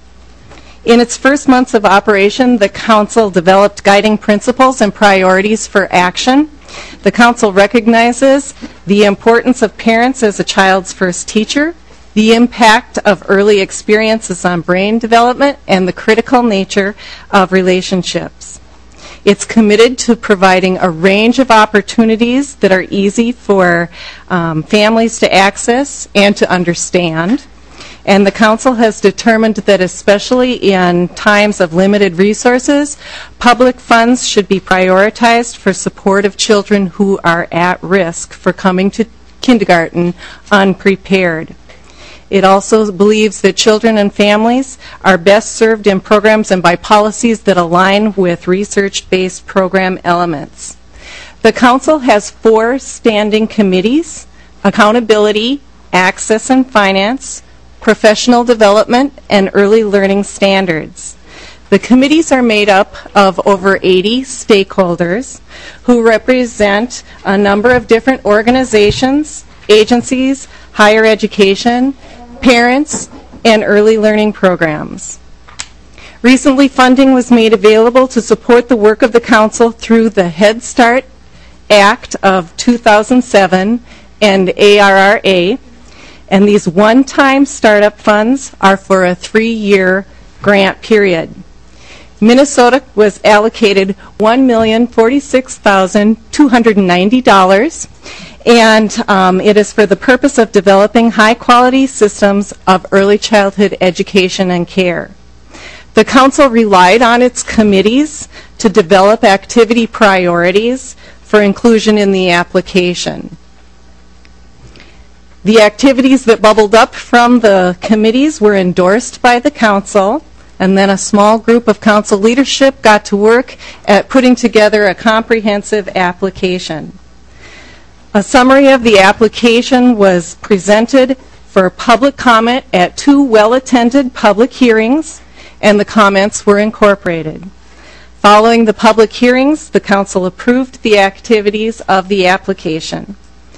In its first months of operation, the council developed guiding principles and priorities for action. The council recognizes the importance of parents as a child's first teacher, the impact of early experiences on brain development, and the critical nature of relationships. It's committed to providing a range of opportunities that are easy for families to access and to understand. And the council has determined that especially in times of limited resources, public funds should be prioritized for support of children who are at risk for coming to kindergarten unprepared. It also believes that children and families are best served in programs and by policies that align with research-based program elements. The council has 4 standing committees: accountability, access and finance, professional development, and early learning standards. The committees are made up of over 80 stakeholders who represent a number of different organizations, agencies, higher education, parents, and early learning programs. Recently, funding was made available to support the work of the Council through the Head Start Act of 2007 and ARRA, and these one-time startup funds are for a 3-year grant period. Minnesota was allocated $1,046,290, and it is for the purpose of developing high-quality systems of early childhood education and care. The Council relied on its committees to develop activity priorities for inclusion in the application. The activities that bubbled up from the committees were endorsed by the Council, and then a small group of Council leadership got to work at putting together a comprehensive application. A summary of the application was presented for public comment at 2 well-attended public hearings, and the comments were incorporated. Following the public hearings, the Council approved the activities of the application.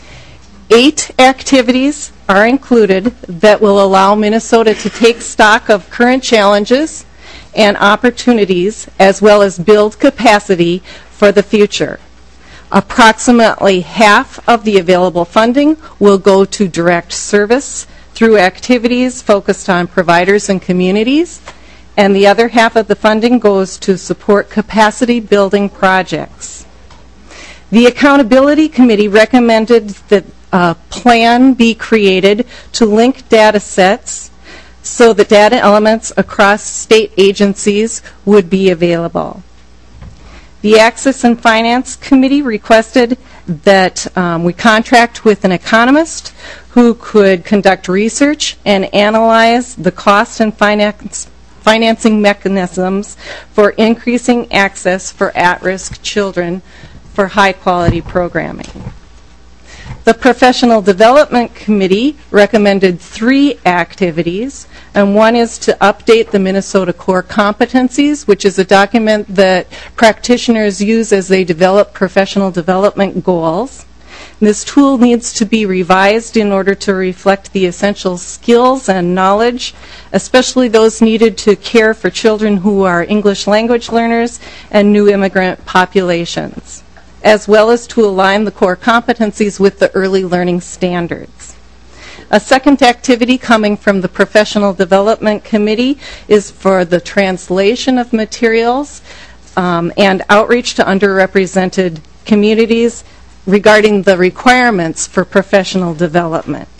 8 activities are included that will allow Minnesota to take stock of current challenges and opportunities, as well as build capacity for the future. Approximately half of the available funding will go to direct service through activities focused on providers and communities, and the other half of the funding goes to support capacity building projects. The Accountability Committee recommended that a plan be created to link data sets so that data elements across state agencies would be available. The Access and Finance Committee requested that we contract with an economist who could conduct research and analyze the cost and financing mechanisms for increasing access for at-risk children for high-quality programming. The Professional Development Committee recommended 3 activities, and one is to update the Minnesota Core Competencies, which is a document that practitioners use as they develop professional development goals. This tool needs to be revised in order to reflect the essential skills and knowledge, especially those needed to care for children who are English language learners and new immigrant populations, as well as to align the core competencies with the early learning standards. A second activity coming from the Professional Development Committee is for the translation of materials and outreach to underrepresented communities regarding the requirements for professional development.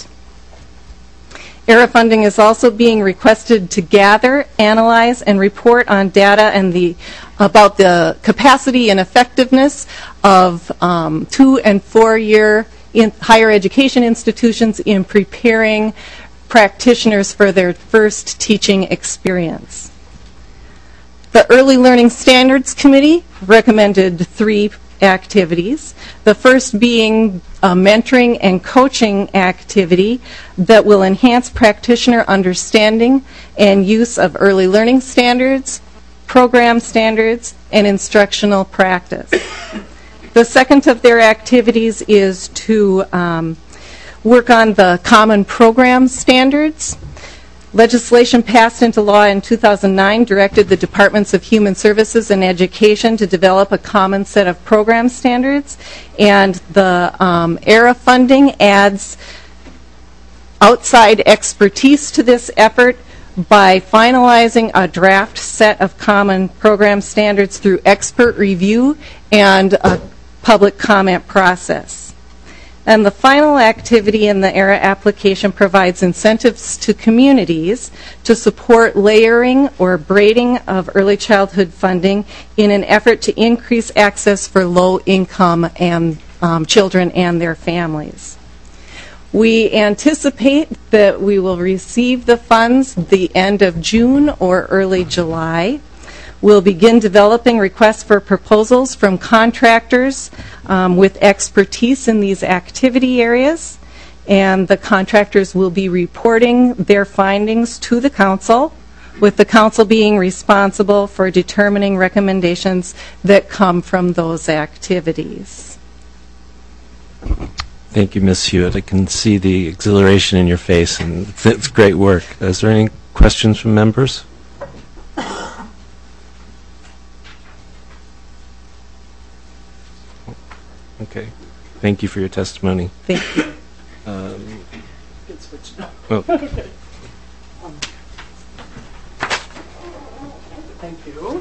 ERA funding is also being requested to gather, analyze, and report on data and about the capacity and effectiveness of 2- and 4-year higher education institutions in preparing practitioners for their first teaching experience. The Early Learning Standards Committee recommended 3 activities. The first being a mentoring and coaching activity that will enhance practitioner understanding and use of early learning standards, program standards, and instructional practice. The second of their activities is to work on the common program standards. Legislation passed into law in 2009 directed the Departments of Human Services and Education to develop a common set of program standards, and the ERA funding adds outside expertise to this effort by finalizing a draft set of common program standards through expert review and a public comment process. And the final activity in the ERA application provides incentives to communities to support layering or braiding of early childhood funding in an effort to increase access for low-income and children and their families. We anticipate that we will receive the funds the end of June or early July. We'll begin developing requests for proposals from contractors with expertise in these activity areas, and the contractors will be reporting their findings to the council, with the council being responsible for determining recommendations that come from those activities. Thank you, Ms. Hewitt. I can see the exhilaration in your face, and it's great work. Is there any questions from members? Okay. Thank you for your testimony. Thank you. Well, Thank you.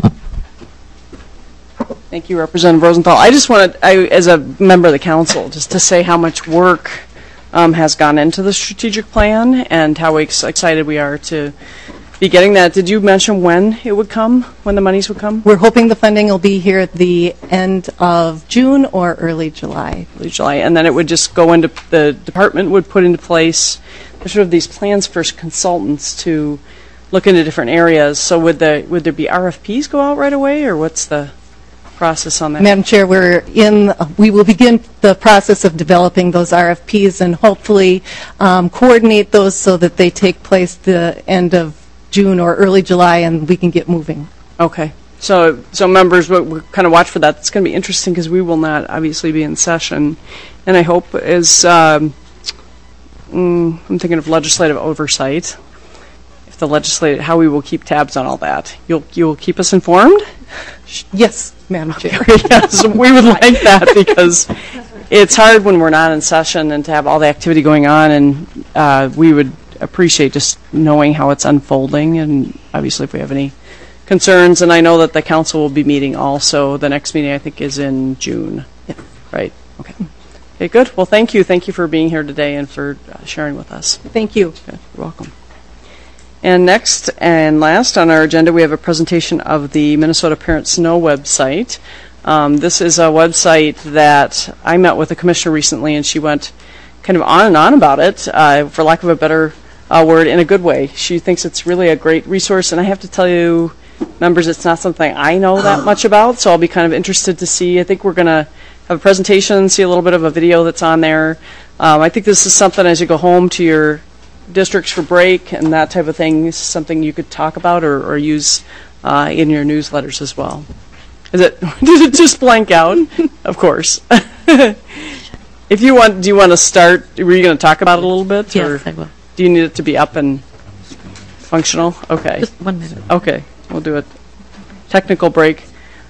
Thank you, Representative Rosenthal. I just wanted, as a member of the council, just to say how much work has gone into the strategic plan and how excited we are to be getting that. Did you mention when it would come, when the monies would come? We're hoping the funding will be here at the end of June or early July. Early July, and then it would just go into, the department would put into place sort of these plans for consultants to look into different areas. So would there be RFPs go out right away, or what's the process on that? Madam Chair, we will begin the process of developing those RFPs and hopefully coordinate those so that they take place the end of June or early July, and we can get moving. Okay. So members, we'll kind of watch for that. It's going to be interesting because we will not obviously be in session. And I hope as, I'm thinking of legislative oversight, if the legislative, how we will keep tabs on all that. You will keep us informed? Yes, Madam Chair. Yes, we would like that because it's hard when we're not in session and to have all the activity going on, and we would appreciate just knowing how it's unfolding, and obviously if we have any concerns. And I know that the council will be meeting also. The next meeting I think is in June. Yeah. Right. Okay. Okay, good. Well, thank you. Thank you for being here today and for sharing with us. Thank you. Good. You're welcome. And next and last on our agenda, we have a presentation of the Minnesota Parent Snow website. This is a website that I met with a commissioner recently, and she went kind of on and on about it, for lack of a better word, in a good way. She thinks it's really a great resource, and I have to tell you, members, it's not something I know that much about, so I'll be kind of interested to see. I think we're going to have a presentation, see a little bit of a video that's on there. I think this is something as you go home to your districts for break and that type of thing, this is something you could talk about or use in your newsletters as well. Did it just blank out? Of course. If you want, do you want to start? Were you going to talk about it a little bit? Yes, I will. Do you need it to be up and functional? Okay. Just 1 minute. Okay, we'll do a technical break.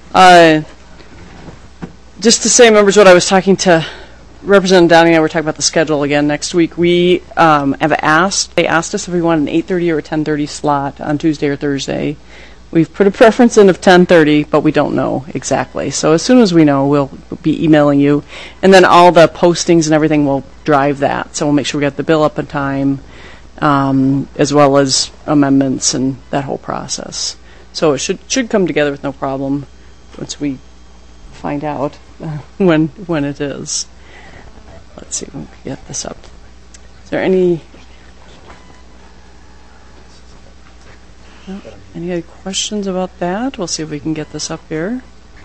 Just to say, members, what I was talking to Representative Downing and I were talking about the schedule again next week. We they asked us if we want an 8:30 or a 10:30 slot on Tuesday or Thursday. We've put a preference in of 10:30, but we don't know exactly. So as soon as we know, we'll be emailing you. And then all the postings and everything will drive that. So we'll make sure we get the bill up in time, as well as amendments and that whole process. So it should come together with no problem once we find out when it is. Let's see if we can get this up. Is there any other questions about that? We'll see if we can get this up here.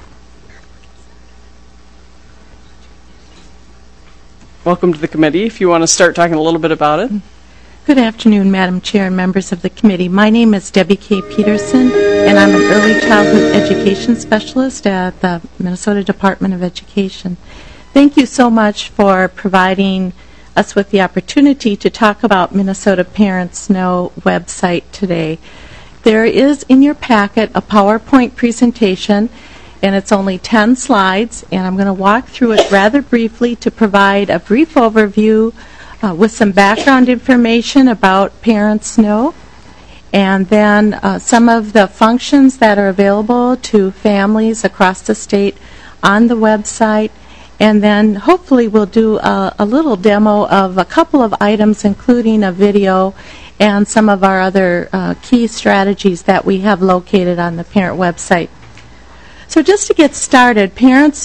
Welcome to the committee. If you want to start talking a little bit about it. Good afternoon, Madam Chair and members of the committee. My name is Debbie K. Peterson, and I'm an early childhood education specialist at the Minnesota Department of Education. Thank you so much for providing us with the opportunity to talk about Minnesota Parent Snow website today. There is in your packet a PowerPoint presentation, and it's only 10 slides, and I'm going to walk through it rather briefly to provide a brief overview with some background information about Parent Snow, and then some of the functions that are available to families across the state on the website. And then hopefully we'll do a little demo of a couple of items, including a video and some of our other key strategies that we have located on the parent website. So just to get started,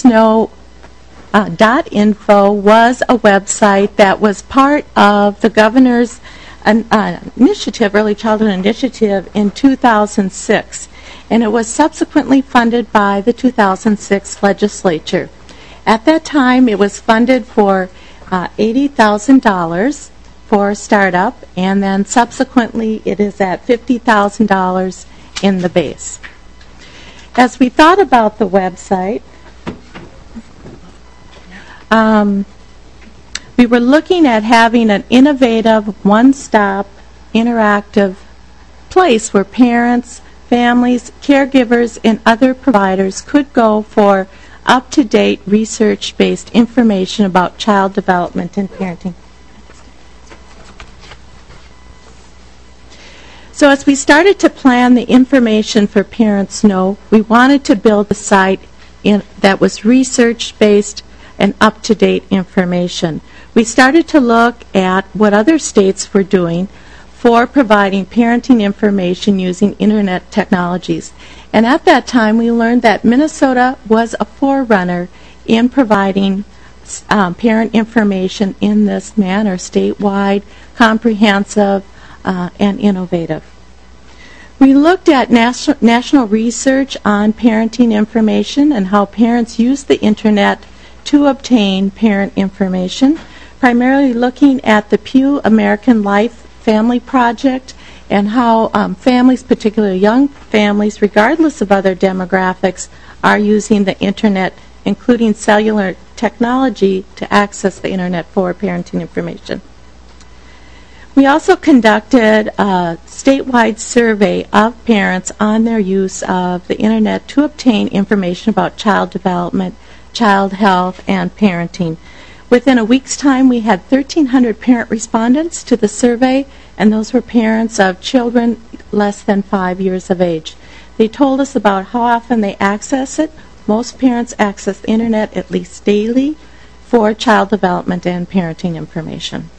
ParentSnow.info was a website that was part of the governor's initiative, Early Childhood Initiative, in 2006. And it was subsequently funded by the 2006 legislature. At that time, it was funded for $80,000 for startup, and then subsequently it is at $50,000 in the base. As we thought about the website, we were looking at having an innovative, one-stop, interactive place where parents, families, caregivers, and other providers could go for up-to-date research-based information about child development and parenting. So as we started to plan the information for Parents Know, we wanted to build a site that was research-based and up-to-date information. We started to look at what other states were doing for providing parenting information using internet technologies. And at that time, we learned that Minnesota was a forerunner in providing parent information in this manner, statewide, comprehensive, and innovative. We looked at national research on parenting information and how parents use the internet to obtain parent information, primarily looking at the Pew American Life Family Project and how families, particularly young families, regardless of other demographics, are using the internet, including cellular technology, to access the internet for parenting information. We also conducted a statewide survey of parents on their use of the internet to obtain information about child development, child health, and parenting. Within a week's time, we had 1,300 parent respondents to the survey, and those were parents of children less than 5 years of age. They told us about how often they access it. Most parents access the internet at least daily for child development and parenting information.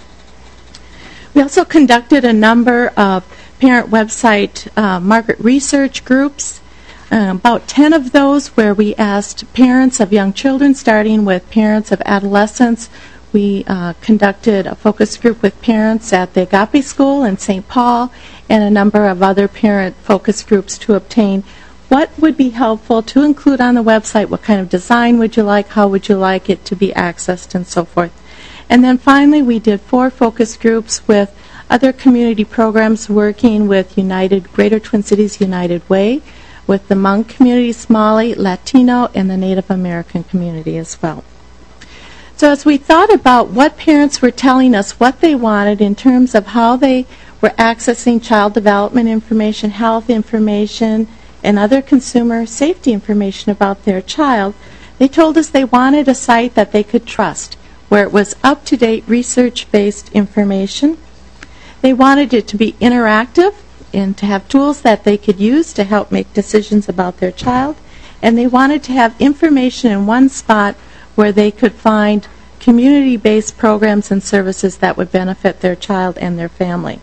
We also conducted a number of parent website market research groups, about 10 of those where we asked parents of young children, starting with parents of adolescents. We conducted a focus group with parents at the Agape School in St. Paul and a number of other parent focus groups to obtain what would be helpful to include on the website, what kind of design would you like, how would you like it to be accessed, and so forth. And then finally, we did 4 focus groups with other community programs working with Greater Twin Cities United Way, with the Hmong community, Somali, Latino, and the Native American community as well. So as we thought about what parents were telling us what they wanted in terms of how they were accessing child development information, health information, and other consumer safety information about their child, they told us they wanted a site that they could trust, where it was up-to-date research-based information. They wanted it to be interactive and to have tools that they could use to help make decisions about their child. And they wanted to have information in one spot where they could find community-based programs and services that would benefit their child and their family.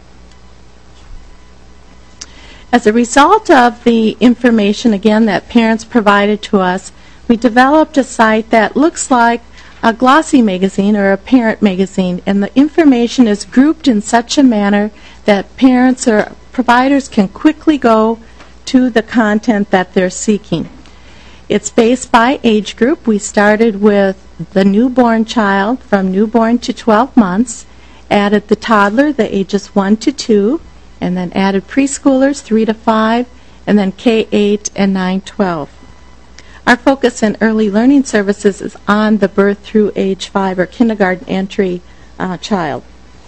As a result of the information, again, that parents provided to us, we developed a site that looks like a glossy magazine or a parent magazine, and the information is grouped in such a manner that parents or providers can quickly go to the content that they're seeking. It's based by age group. We started with the newborn child from newborn to 12 months, added the toddler, the ages 1 to 2, and then added preschoolers 3 to 5, and then K-8 and 9-12. Our focus in early learning services is on the birth through age 5 or kindergarten entry child.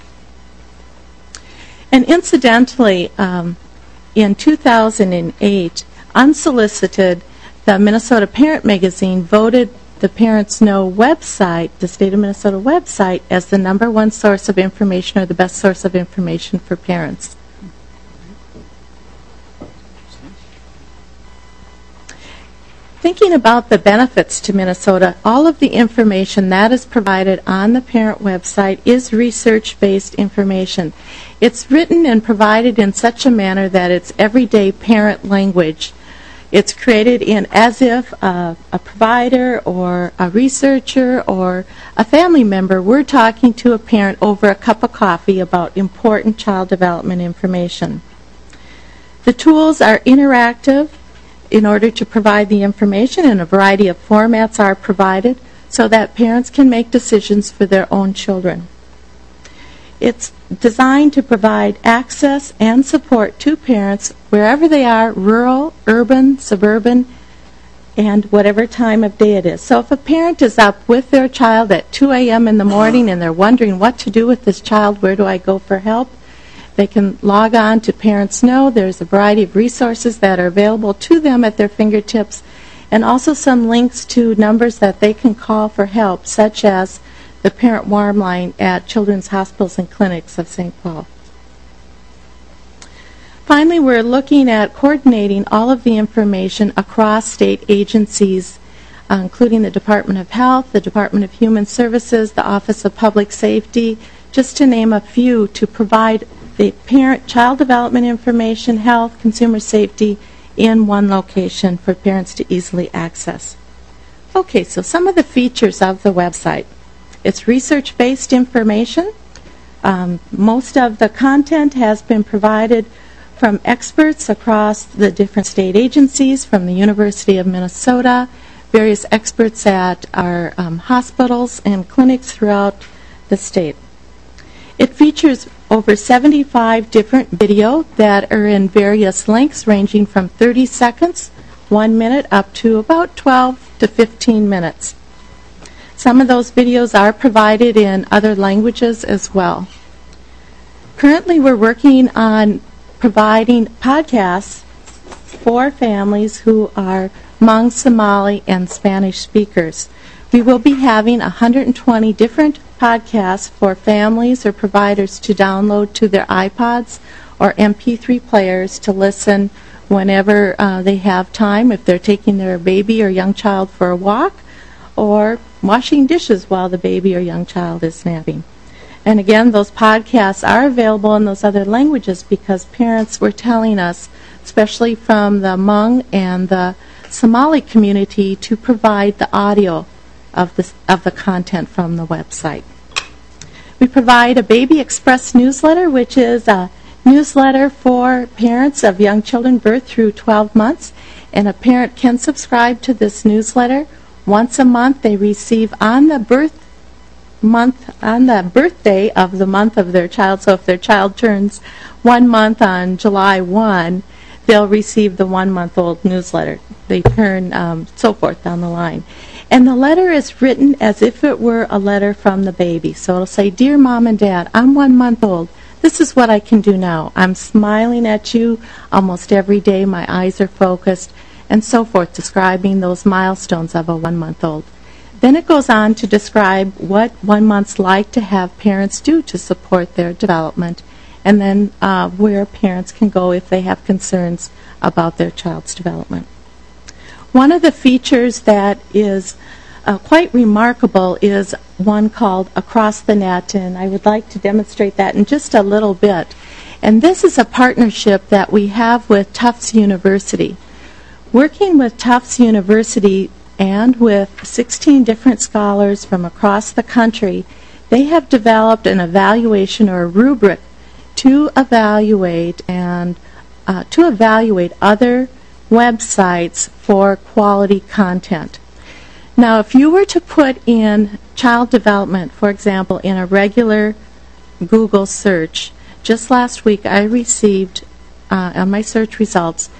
And incidentally, in 2008, unsolicited, the Minnesota Parent Magazine voted the Parents Know website, the State of Minnesota website, as the #1 source of information or the best source of information for parents. Thinking about the benefits to Minnesota, all of the information that is provided on the parent website is research-based information. It's written and provided in such a manner that it's everyday parent language. It's created in as if a provider or a researcher or a family member were talking to a parent over a cup of coffee about important child development information. The tools are interactive in order to provide the information, and a variety of formats are provided. so that parents can make decisions for their own children. It's designed to provide access and support to parents wherever they are, rural, urban, suburban, and whatever time of day it is. So if a parent is up with their child at 2 a.m. in the morning and they're wondering what to do with this child, where do I go for help, they can log on to Parents Know. There's a variety of resources that are available to them at their fingertips, and also some links to numbers that they can call for help, such as the Parent Warm Line at Children's Hospitals and Clinics of St. Paul. Finally, we're looking at coordinating all of the information across state agencies, including the Department of Health, the Department of Human Services, the Office of Public Safety, just to name a few, to provide the parent-child development information, health, consumer safety in one location for parents to easily access. Okay, so some of the features of the website. It's research-based information. Most of the content has been provided from experts across the different state agencies, from the University of Minnesota, various experts at our hospitals and clinics throughout the state. It features over 75 different video that are in various lengths ranging from 30 seconds, 1 minute, up to about 12 to 15 minutes. Some of those videos are provided in other languages as well. Currently, we're working on providing podcasts for families who are Hmong, Somali, and Spanish speakers. We will be having 120 different podcasts for families or providers to download to their iPods or MP3 players to listen whenever they have time, if they're taking their baby or young child for a walk, or washing dishes while the baby or young child is napping. And again, those podcasts are available in those other languages because parents were telling us, especially from the Hmong and the Somali community, to provide the audio of the content from the website. We provide a Baby Express newsletter, which is a newsletter for parents of young children birth through 12 months, and a parent can subscribe to this newsletter. Once a month, they receive on the birthday of the month of their child. So if their child turns 1 month on July 1, they'll receive the 1-month-old newsletter. They turn so forth down the line. And the letter is written as if it were a letter from the baby. So it'll say, "Dear Mom and Dad, I'm 1 month old. This is what I can do now. I'm smiling at you almost every day. My eyes are focused," and so forth, describing those milestones of a 1-month-old. Then it goes on to describe what 1 month's like to have parents do to support their development, and then where parents can go if they have concerns about their child's development. One of the features that is quite remarkable is one called Across the Net, and I would like to demonstrate that in just a little bit. And this is a partnership that we have with Tufts University. Working with Tufts University and with 16 different scholars from across the country, they have developed an evaluation or a rubric to evaluate other websites for quality content. Now, if you were to put in child development, for example, in a regular Google search, just last week I received on my search results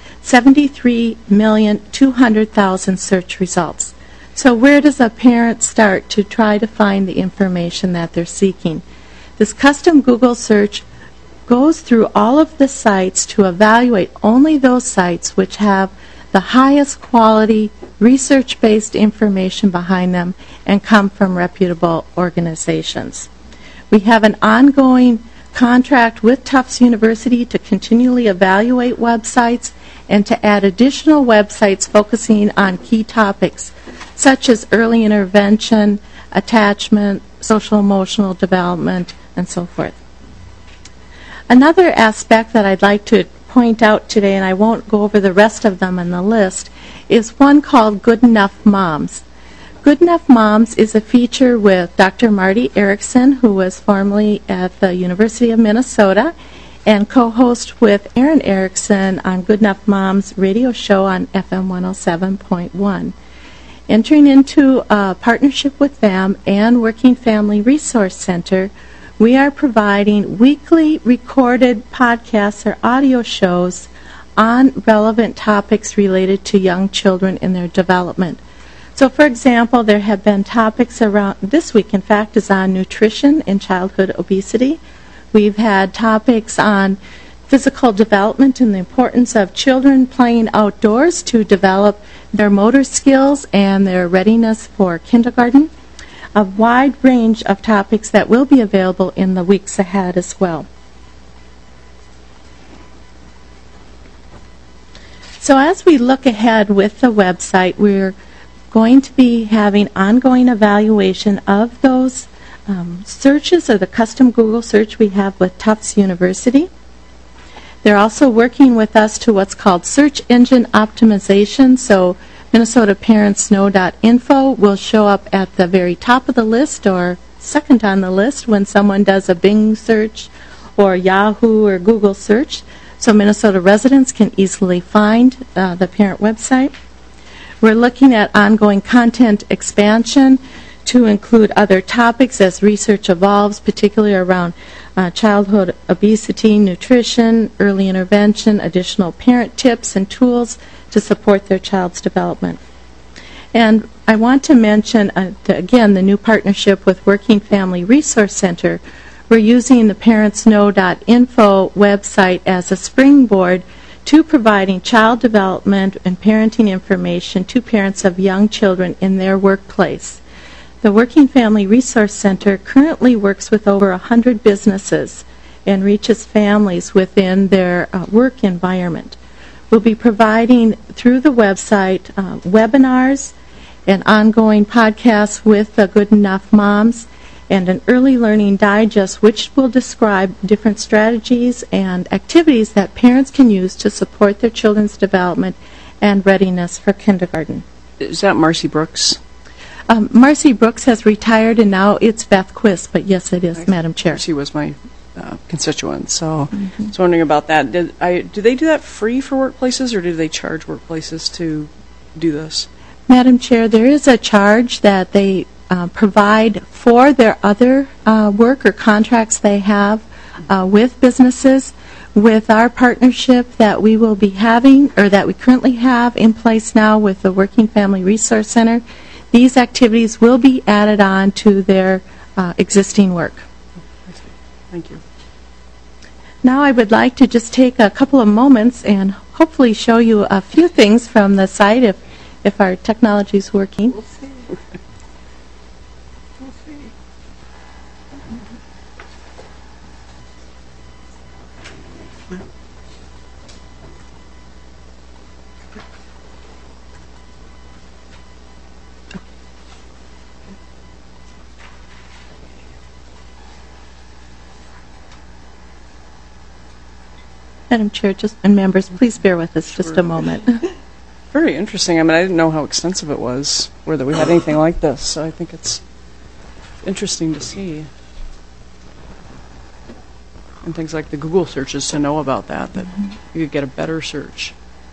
73,200,000 search results. So where does a parent start to try to find the information that they're seeking? This custom Google search goes through all of the sites to evaluate only those sites which have the highest quality research-based information behind them and come from reputable organizations. We have an ongoing contract with Tufts University to continually evaluate websites and to add additional websites focusing on key topics such as early intervention, attachment, social-emotional development, and so forth. Another aspect that I'd like to point out today, and I won't go over the rest of them on the list, is one called Good Enough Moms. Good Enough Moms is a feature with Dr. Marty Erickson, who was formerly at the University of Minnesota, and co-host with Aaron Erickson on Good Enough Moms radio show on FM 107.1. Entering into a partnership with them and Working Family Resource Center, we are providing weekly recorded podcasts or audio shows on relevant topics related to young children in their development. So, for example, there have been topics around, this week, in fact, is on nutrition and childhood obesity. We've had topics on physical development and the importance of children playing outdoors to develop their motor skills and their readiness for kindergarten. A wide range of topics that will be available in the weeks ahead as well. So as we look ahead with the website, we're going to be having ongoing evaluation of those searches or the custom Google search we have with Tufts University. They're also working with us to what's called search engine optimization. So Minnesota Parents Know.info will show up at the very top of the list or second on the list when someone does a Bing search or Yahoo or Google search. So Minnesota residents can easily find the parent website. We're looking at ongoing content expansion to include other topics as research evolves, particularly around childhood obesity, nutrition, early intervention, additional parent tips and tools to support their child's development. And I want to mention, again, the new partnership with Working Family Resource Center. We're using the ParentsKnow.info website as a springboard to providing child development and parenting information to parents of young children in their workplace. The Working Family Resource Center currently works with over 100 businesses and reaches families within their work environment. We'll be providing through the website webinars and ongoing podcasts with the Good Enough Moms and an early learning digest which will describe different strategies and activities that parents can use to support their children's development and readiness for kindergarten. Is that Marcy Brooks? Marcy Brooks has retired and now it's Beth Quist, but yes, it is, Madam Chair. She was my constituent, so I was wondering about that. Do they do that free for workplaces, or do they charge workplaces to do this? Madam Chair, there is a charge that they provide for their other work or contracts they have with businesses. With our partnership that we will be having, or that we currently have in place now with the Working Family Resource Center, these activities will be added on to their existing work. Thank you. Now I would like to just take a couple of moments and hopefully show you a few things from the site if our technology is working. We'll see. Madam Chair, and members, please bear with us just a moment. Very interesting. I mean, I didn't know how extensive it was, or that we had anything like this, so I think it's interesting to see. And things like the Google searches, to know about that you could get a better search.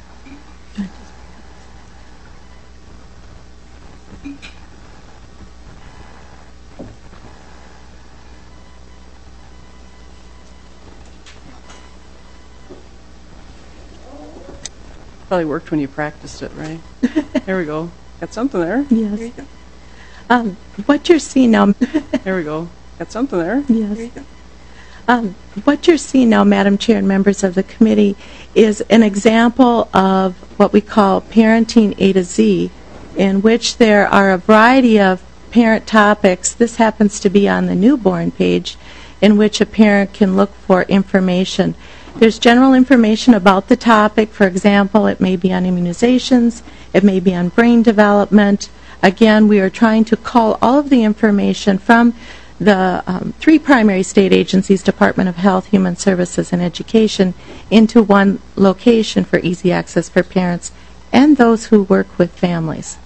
Probably worked when you practiced it, right? There we go. Got something there. Yes. What you're seeing now. There we go. Got something there. Yes. What you're seeing now, Madam Chair and members of the committee, is an example of what we call parenting A to Z, in which there are a variety of parent topics. This happens to be on the newborn page, in which a parent can look for information. There's general information about the topic. For example, it may be on immunizations, it may be on brain development. Again, we are trying to cull all of the information from the three primary state agencies, Department of Health, Human Services, and Education, into one location for easy access for parents and those who work with families.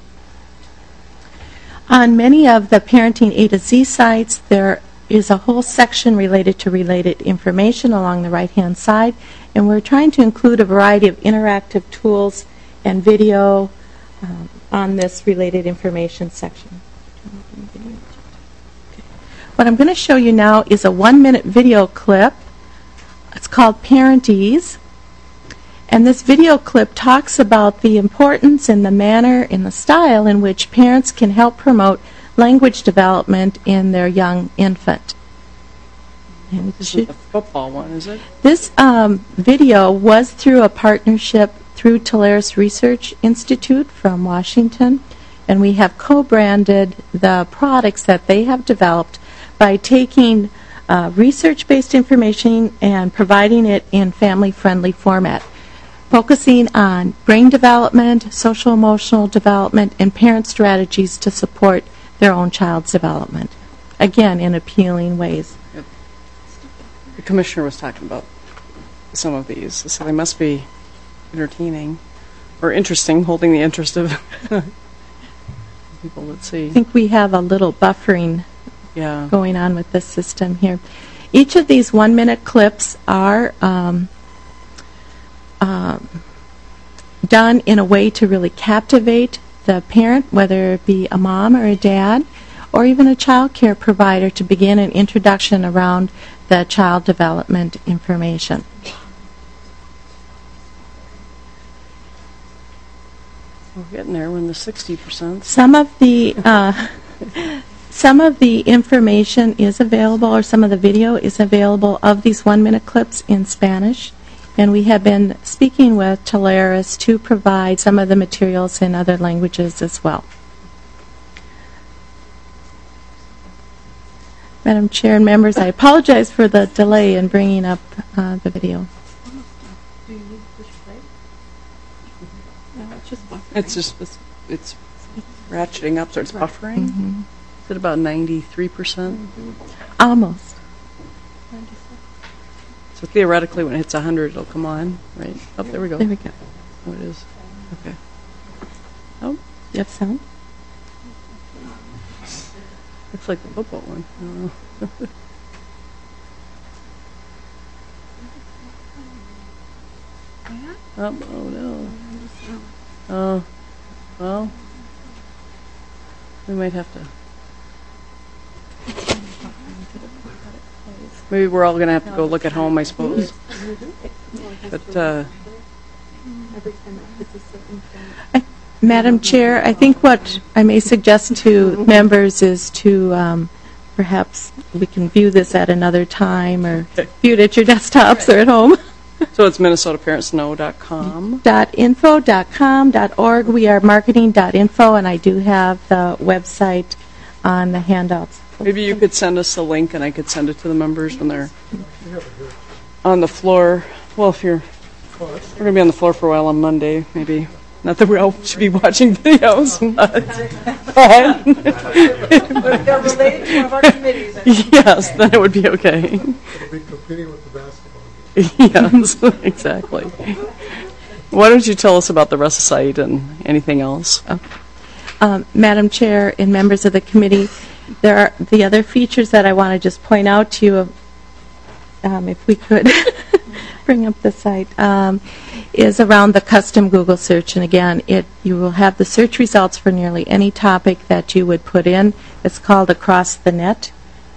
On many of the Parenting A to Z sites, there is a whole section related to related information along the right-hand side, and we're trying to include a variety of interactive tools and video on this related information section. What I'm going to show you now is a 1-minute video clip. It's called Parentese. And this video clip talks about the importance and the manner and the style in which parents can help promote language development in their young infant. And This is the football one, is it? this video was through a partnership through Talaris Research Institute from Washington, and we have co-branded the products that they have developed by taking research-based information and providing it in family-friendly format, focusing on brain development, social-emotional development, and parent strategies to support their own child's development, again, in appealing ways. The commissioner was talking about some of these, so they must be entertaining or interesting, holding the interest of people. Let's see. I think we have a little buffering Yeah. going on with this system here. Each of these 1-minute clips are done in a way to really captivate the parent, whether it be a mom or a dad, or even a child care provider, to begin an introduction around the child development information. We're getting there. We're in the 60%. Some of the information is available, or some of the video is available of these 1-minute clips in Spanish, and we have been speaking with Talaris to provide some of the materials in other languages as well. Madam Chair and members, I apologize for the delay in bringing up the video. It's ratcheting up, so it's buffering. Mm-hmm. Is it about 93%? Almost. So theoretically, when it hits 100, it'll come on, right? Oh, there we go. There we go. Oh, it is. Okay. Oh, you have sound? Looks like the football one. I don't know. Oh no. Oh, well, we might have to. Maybe we're all going to have to go look at home, I suppose. But Madam Chair, I think what I may suggest to members is to perhaps we can view this at another time, or view it at your desktops or at home. so it's MinnesotaParentsKnow.com. .info.com.org. We are marketing.info, and I do have the website on the handouts. Maybe you could send us a link, and I could send it to the members when they're on the floor. Well, if we're going to be on the floor for a while on Monday, maybe. Not that we all should be watching videos. They're related to one of our committees. Yes, then it would be okay. It'll be competing with the basketball game. Yes, exactly. Why don't you tell us about the rest of the site and anything else? Madam Chair and members of the committee, there are the other features that I want to just point out to you, if we could bring up the site, is around the custom Google search. And again, you will have the search results for nearly any topic that you would put in. It's called Across the Net.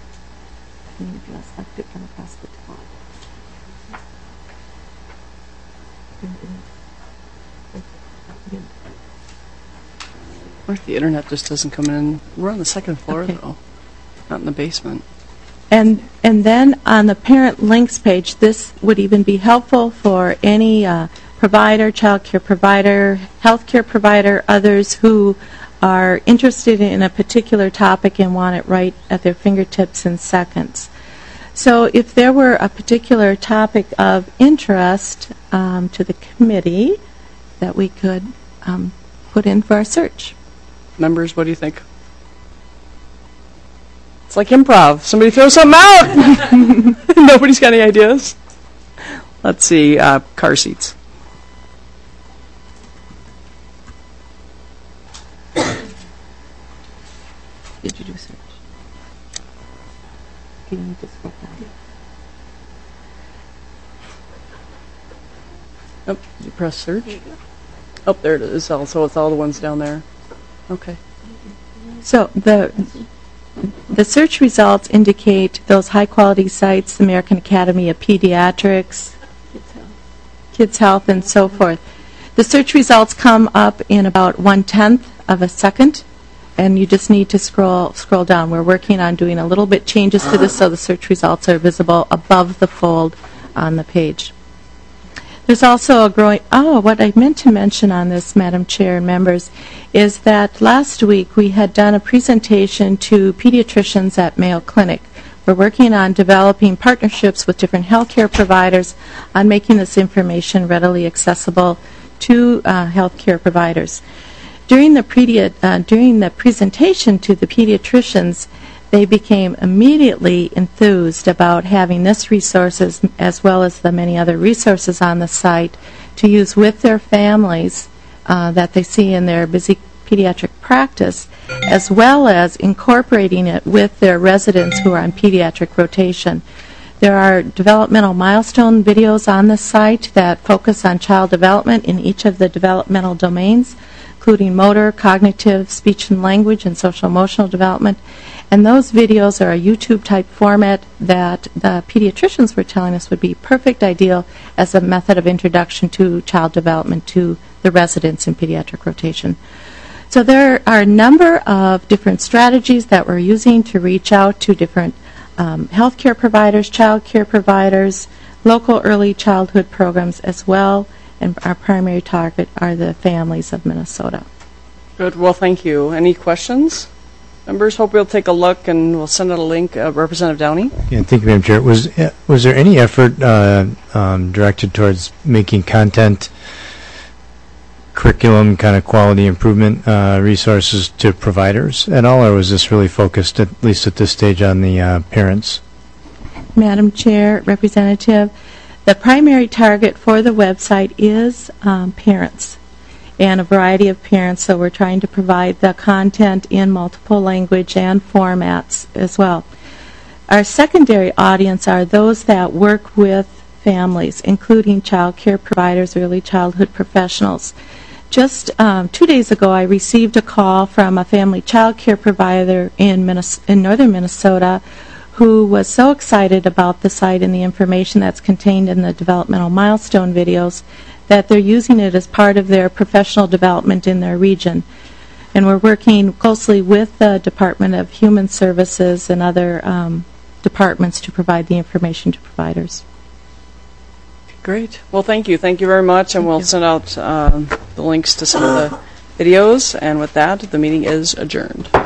Or if the internet just doesn't come in. We're on the second floor, Okay. though, not in the basement. And then on the parent links page, this would even be helpful for any provider, child care provider, health care provider, others who are interested in a particular topic and want it right at their fingertips in seconds. So if there were a particular topic of interest to the committee that we could put in for our search. Members, what do you think? It's like improv. Somebody throw something out. Nobody's got any ideas. Let's see. Car seats. Did you do search? Can you just scroll down? Oh, you press search. Up there it is also. It's all the ones down there. Okay. So the search results indicate those high-quality sites, the American Academy of Pediatrics, Kids Health, and so forth. The search results come up in about 1/10 of a second, and you just need to scroll down. We're working on doing a little bit changes to this so the search results are visible above the fold on the page. There's also a growing, what I meant to mention on this, Madam Chair and members, is that last week we had done a presentation to pediatricians at Mayo Clinic. We're working on developing partnerships with different healthcare providers on making this information readily accessible to healthcare providers. During the presentation to the pediatricians, they became immediately enthused about having this resources as well as the many other resources on the site to use with their families that they see in their busy pediatric practice, as well as incorporating it with their residents who are on pediatric rotation. There are developmental milestone videos on the site that focus on child development in each of the developmental domains, including motor, cognitive, speech and language, and social emotional development. And those videos are a YouTube-type format that the pediatricians were telling us would be perfect ideal as a method of introduction to child development to the residents in pediatric rotation. So there are a number of different strategies that we're using to reach out to different healthcare providers, child care providers, local early childhood programs as well, and our primary target are the families of Minnesota. Good. Well, thank you. Any questions? Members, hope we'll take a look and we'll send out a link. Representative Downey? Yeah, thank you, Madam Chair. Was there any effort directed towards making content, curriculum, kind of quality improvement resources to providers at all, or was this really focused, at least at this stage, on the parents? Madam Chair, Representative, the primary target for the website is parents and a variety of parents, so we're trying to provide the content in multiple language and formats as well. Our secondary audience are those that work with families, including child care providers, early childhood professionals. Just 2 days ago, I received a call from a family child care provider in northern Minnesota who was so excited about the site and the information that's contained in the developmental milestone videos that they're using it as part of their professional development in their region. And we're working closely with the Department of Human Services and other departments to provide the information to providers. Great. Well, thank you. Thank you very much, and we'll send out the links to some of the videos. And with that, the meeting is adjourned.